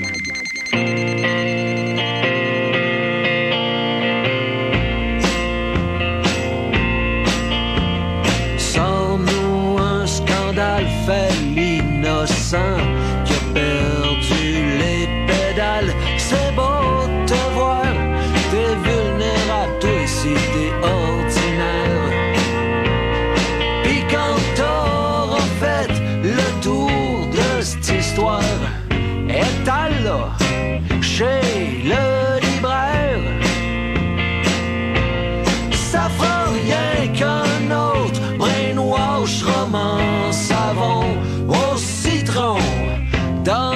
Sors-nous un scandale, fait l'innocent qui a perdu les pédales. C'est beau de te voir, t'es vulnérable, toi si t'es ordinaire. Pis quand t'auras fait le tour de cette histoire, étale là chez le libraire. Ça fera rien qu'un autre brainwash roman savon au citron dans